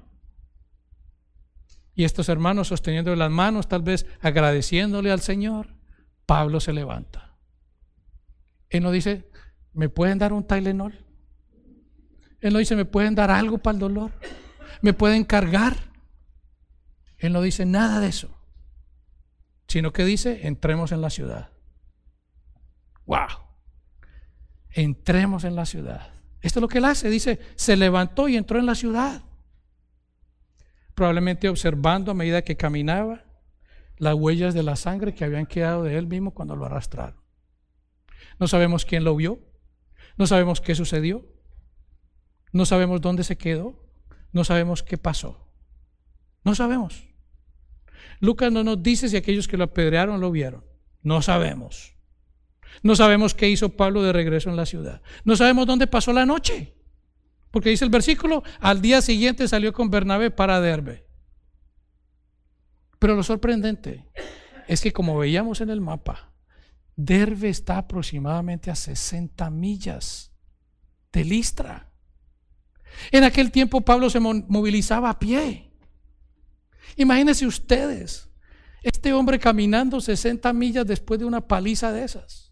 Y estos hermanos sosteniéndole las manos, tal vez agradeciéndole al Señor, Pablo se levanta. Él no dice, ¿me pueden dar un Tylenol? Él no dice, ¿me pueden dar algo para el dolor? ¿Me pueden cargar? Él no dice nada de eso, sino que dice, entremos en la ciudad. ¡Wow! Entremos en la ciudad. Esto es lo que él hace, dice, se levantó y entró en la ciudad. Probablemente observando a medida que caminaba las huellas de la sangre que habían quedado de él mismo cuando lo arrastraron. No sabemos quién lo vio, no sabemos qué sucedió, no sabemos dónde se quedó, no sabemos qué pasó. No sabemos. Lucas no nos dice si aquellos que lo apedrearon lo vieron. No sabemos. No sabemos qué hizo Pablo de regreso en la ciudad. No sabemos dónde pasó la noche. Porque dice el versículo, al día siguiente salió con Bernabé para Derbe. Pero lo sorprendente es que, como veíamos en el mapa, Derbe está aproximadamente a sesenta millas de Listra. En aquel tiempo Pablo se movilizaba a pie. Imagínense ustedes, este hombre caminando sesenta millas después de una paliza de esas.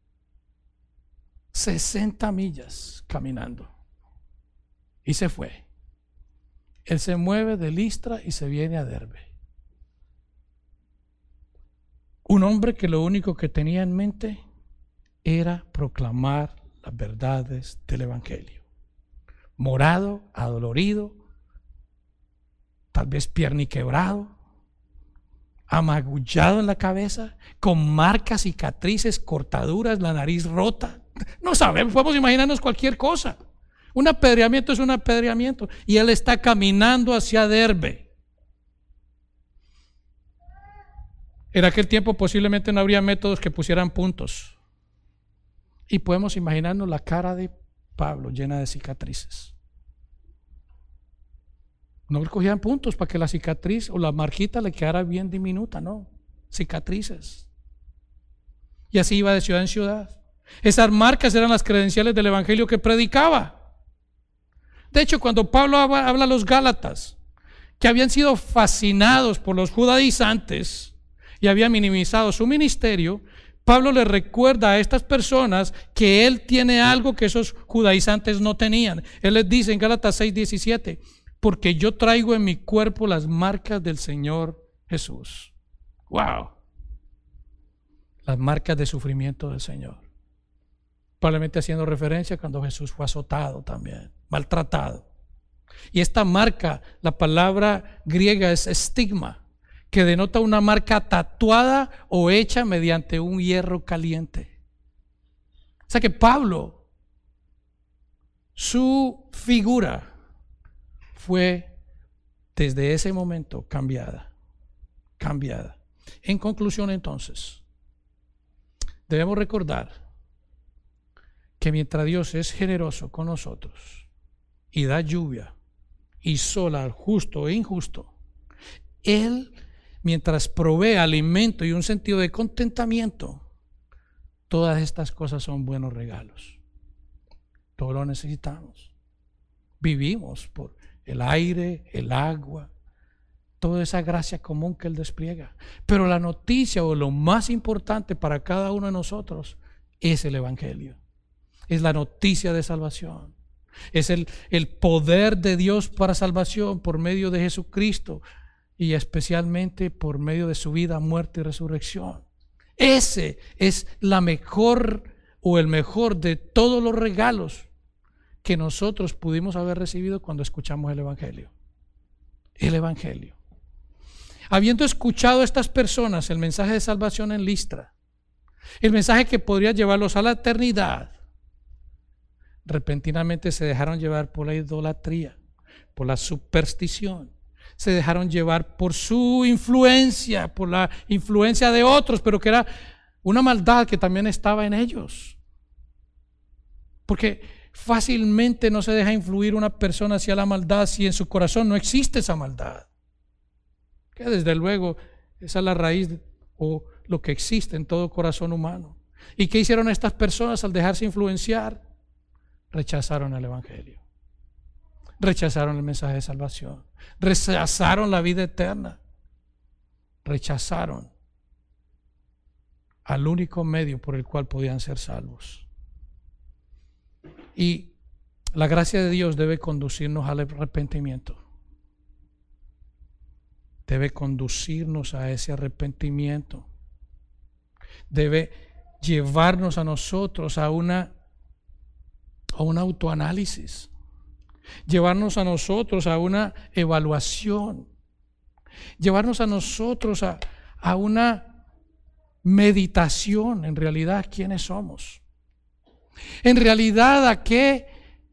sesenta millas caminando. Y se fue. Él se mueve de Listra y se viene a Derbe. Un hombre que lo único que tenía en mente era proclamar las verdades del Evangelio. Morado, adolorido, tal vez pierniquebrado, amagullado en la cabeza, con marcas, cicatrices, cortaduras, la nariz rota. No sabemos, podemos imaginarnos cualquier cosa. Un apedreamiento es un apedreamiento. Y él está caminando hacia Derbe. En aquel tiempo posiblemente no habría métodos que pusieran puntos. Y podemos imaginarnos la cara de Pablo llena de cicatrices. No le cogían puntos para que la cicatriz o la marquita le quedara bien diminuta, no. Cicatrices. Y así iba de ciudad en ciudad. Esas marcas eran las credenciales del evangelio que predicaba. De hecho, cuando Pablo habla a los Gálatas, que habían sido fascinados por los judaizantes y había minimizado su ministerio, Pablo les recuerda a estas personas que él tiene algo que esos judaizantes no tenían. Él les dice en Gálatas seis diecisiete, porque yo traigo en mi cuerpo las marcas del Señor Jesús. Wow. Las marcas de sufrimiento del Señor. Probablemente haciendo referencia cuando Jesús fue azotado también, maltratado. Y esta marca, la palabra griega es estigma, que denota una marca tatuada o hecha mediante un hierro caliente. O sea que Pablo, su figura fue desde ese momento cambiada, cambiada. En conclusión, entonces, debemos recordar que mientras Dios es generoso con nosotros y da lluvia y sol al justo e injusto, Él, mientras provee alimento y un sentido de contentamiento, todas estas cosas son buenos regalos. Todo lo necesitamos. Vivimos por el aire, el agua, toda esa gracia común que Él despliega. Pero la noticia o lo más importante para cada uno de nosotros es el Evangelio. Es la noticia de salvación. Es el, el poder de Dios para salvación por medio de Jesucristo y especialmente por medio de su vida, muerte y resurrección. Ese es la mejor o el mejor de todos los regalos que nosotros pudimos haber recibido cuando escuchamos el Evangelio. El Evangelio. Habiendo escuchado a estas personas el mensaje de salvación en Listra, el mensaje que podría llevarlos a la eternidad, repentinamente se dejaron llevar por la idolatría, por la superstición, se dejaron llevar por su influencia, por la influencia de otros, pero que era una maldad que también estaba en ellos. Porque fácilmente no se deja influir una persona hacia la maldad si en su corazón no existe esa maldad. Que desde luego esa es la raíz de, o lo que existe en todo corazón humano. ¿Y qué hicieron estas personas al dejarse influenciar? Rechazaron el Evangelio, rechazaron el mensaje de salvación, rechazaron la vida eterna, rechazaron al único medio por el cual podían ser salvos. Y la gracia de Dios debe conducirnos al arrepentimiento, debe conducirnos a ese arrepentimiento, debe llevarnos a nosotros a una a un autoanálisis, llevarnos a nosotros a una evaluación, llevarnos a nosotros a, a una meditación en realidad quiénes somos, en realidad a qué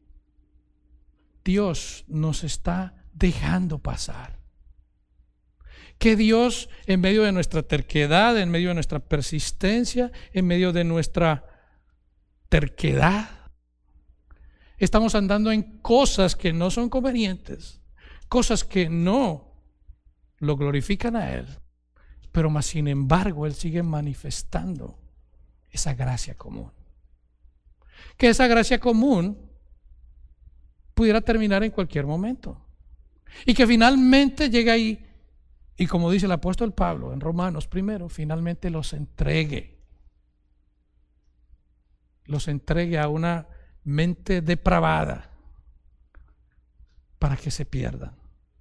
Dios nos está dejando pasar, que Dios en medio de nuestra terquedad, en medio de nuestra persistencia, en medio de nuestra terquedad, estamos andando en cosas que no son convenientes, cosas que no lo glorifican a Él, pero más sin embargo Él sigue manifestando esa gracia común. Que esa gracia común pudiera terminar en cualquier momento. Y que finalmente llegue ahí, y como dice el apóstol Pablo en Romanos primero, finalmente los entregue. Los entregue a una mente depravada para que se pierdan.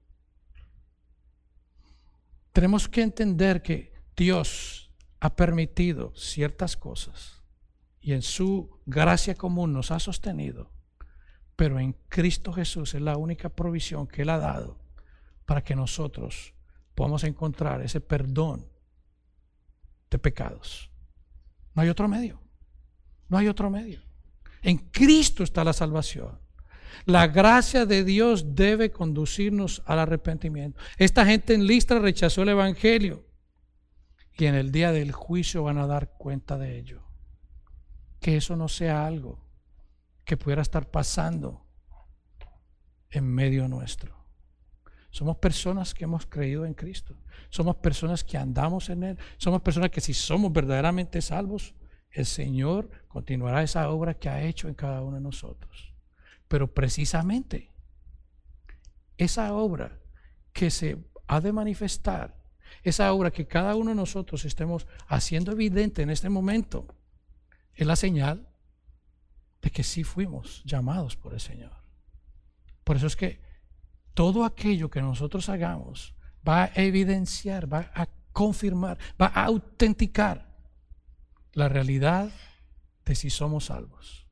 Tenemos que entender que Dios ha permitido ciertas cosas y en su gracia común nos ha sostenido, pero en Cristo Jesús es la única provisión que Él ha dado para que nosotros podamos encontrar ese perdón de pecados. No hay otro medio. No hay otro medio. En Cristo está la salvación. La gracia de Dios debe conducirnos al arrepentimiento. Esta gente en Listra rechazó el evangelio y en el día del juicio van a dar cuenta de ello. Que eso no sea algo que pudiera estar pasando en medio nuestro. Somos personas que hemos creído en Cristo. Somos personas que andamos en Él. Somos personas que si somos verdaderamente salvos, el Señor continuará esa obra que ha hecho en cada uno de nosotros. Pero precisamente esa obra que se ha de manifestar, esa obra que cada uno de nosotros estemos haciendo evidente en este momento, es la señal de que sí fuimos llamados por el Señor. Por eso es que todo aquello que nosotros hagamos va a evidenciar, va a confirmar, va a autenticar la realidad de si somos salvos.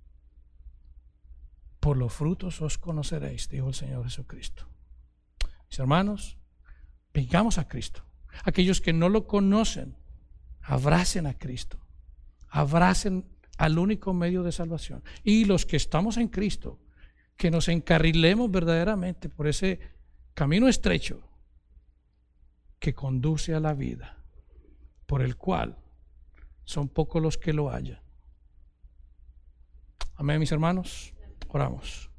Por los frutos os conoceréis, dijo el Señor Jesucristo. Mis hermanos, vengamos a Cristo. Aquellos que no lo conocen, abracen a Cristo. Abracen al único medio de salvación. Y los que estamos en Cristo, que nos encarrilemos verdaderamente por ese camino estrecho que conduce a la vida, por el cual son pocos los que lo hallan. Amén, mis hermanos. Oramos.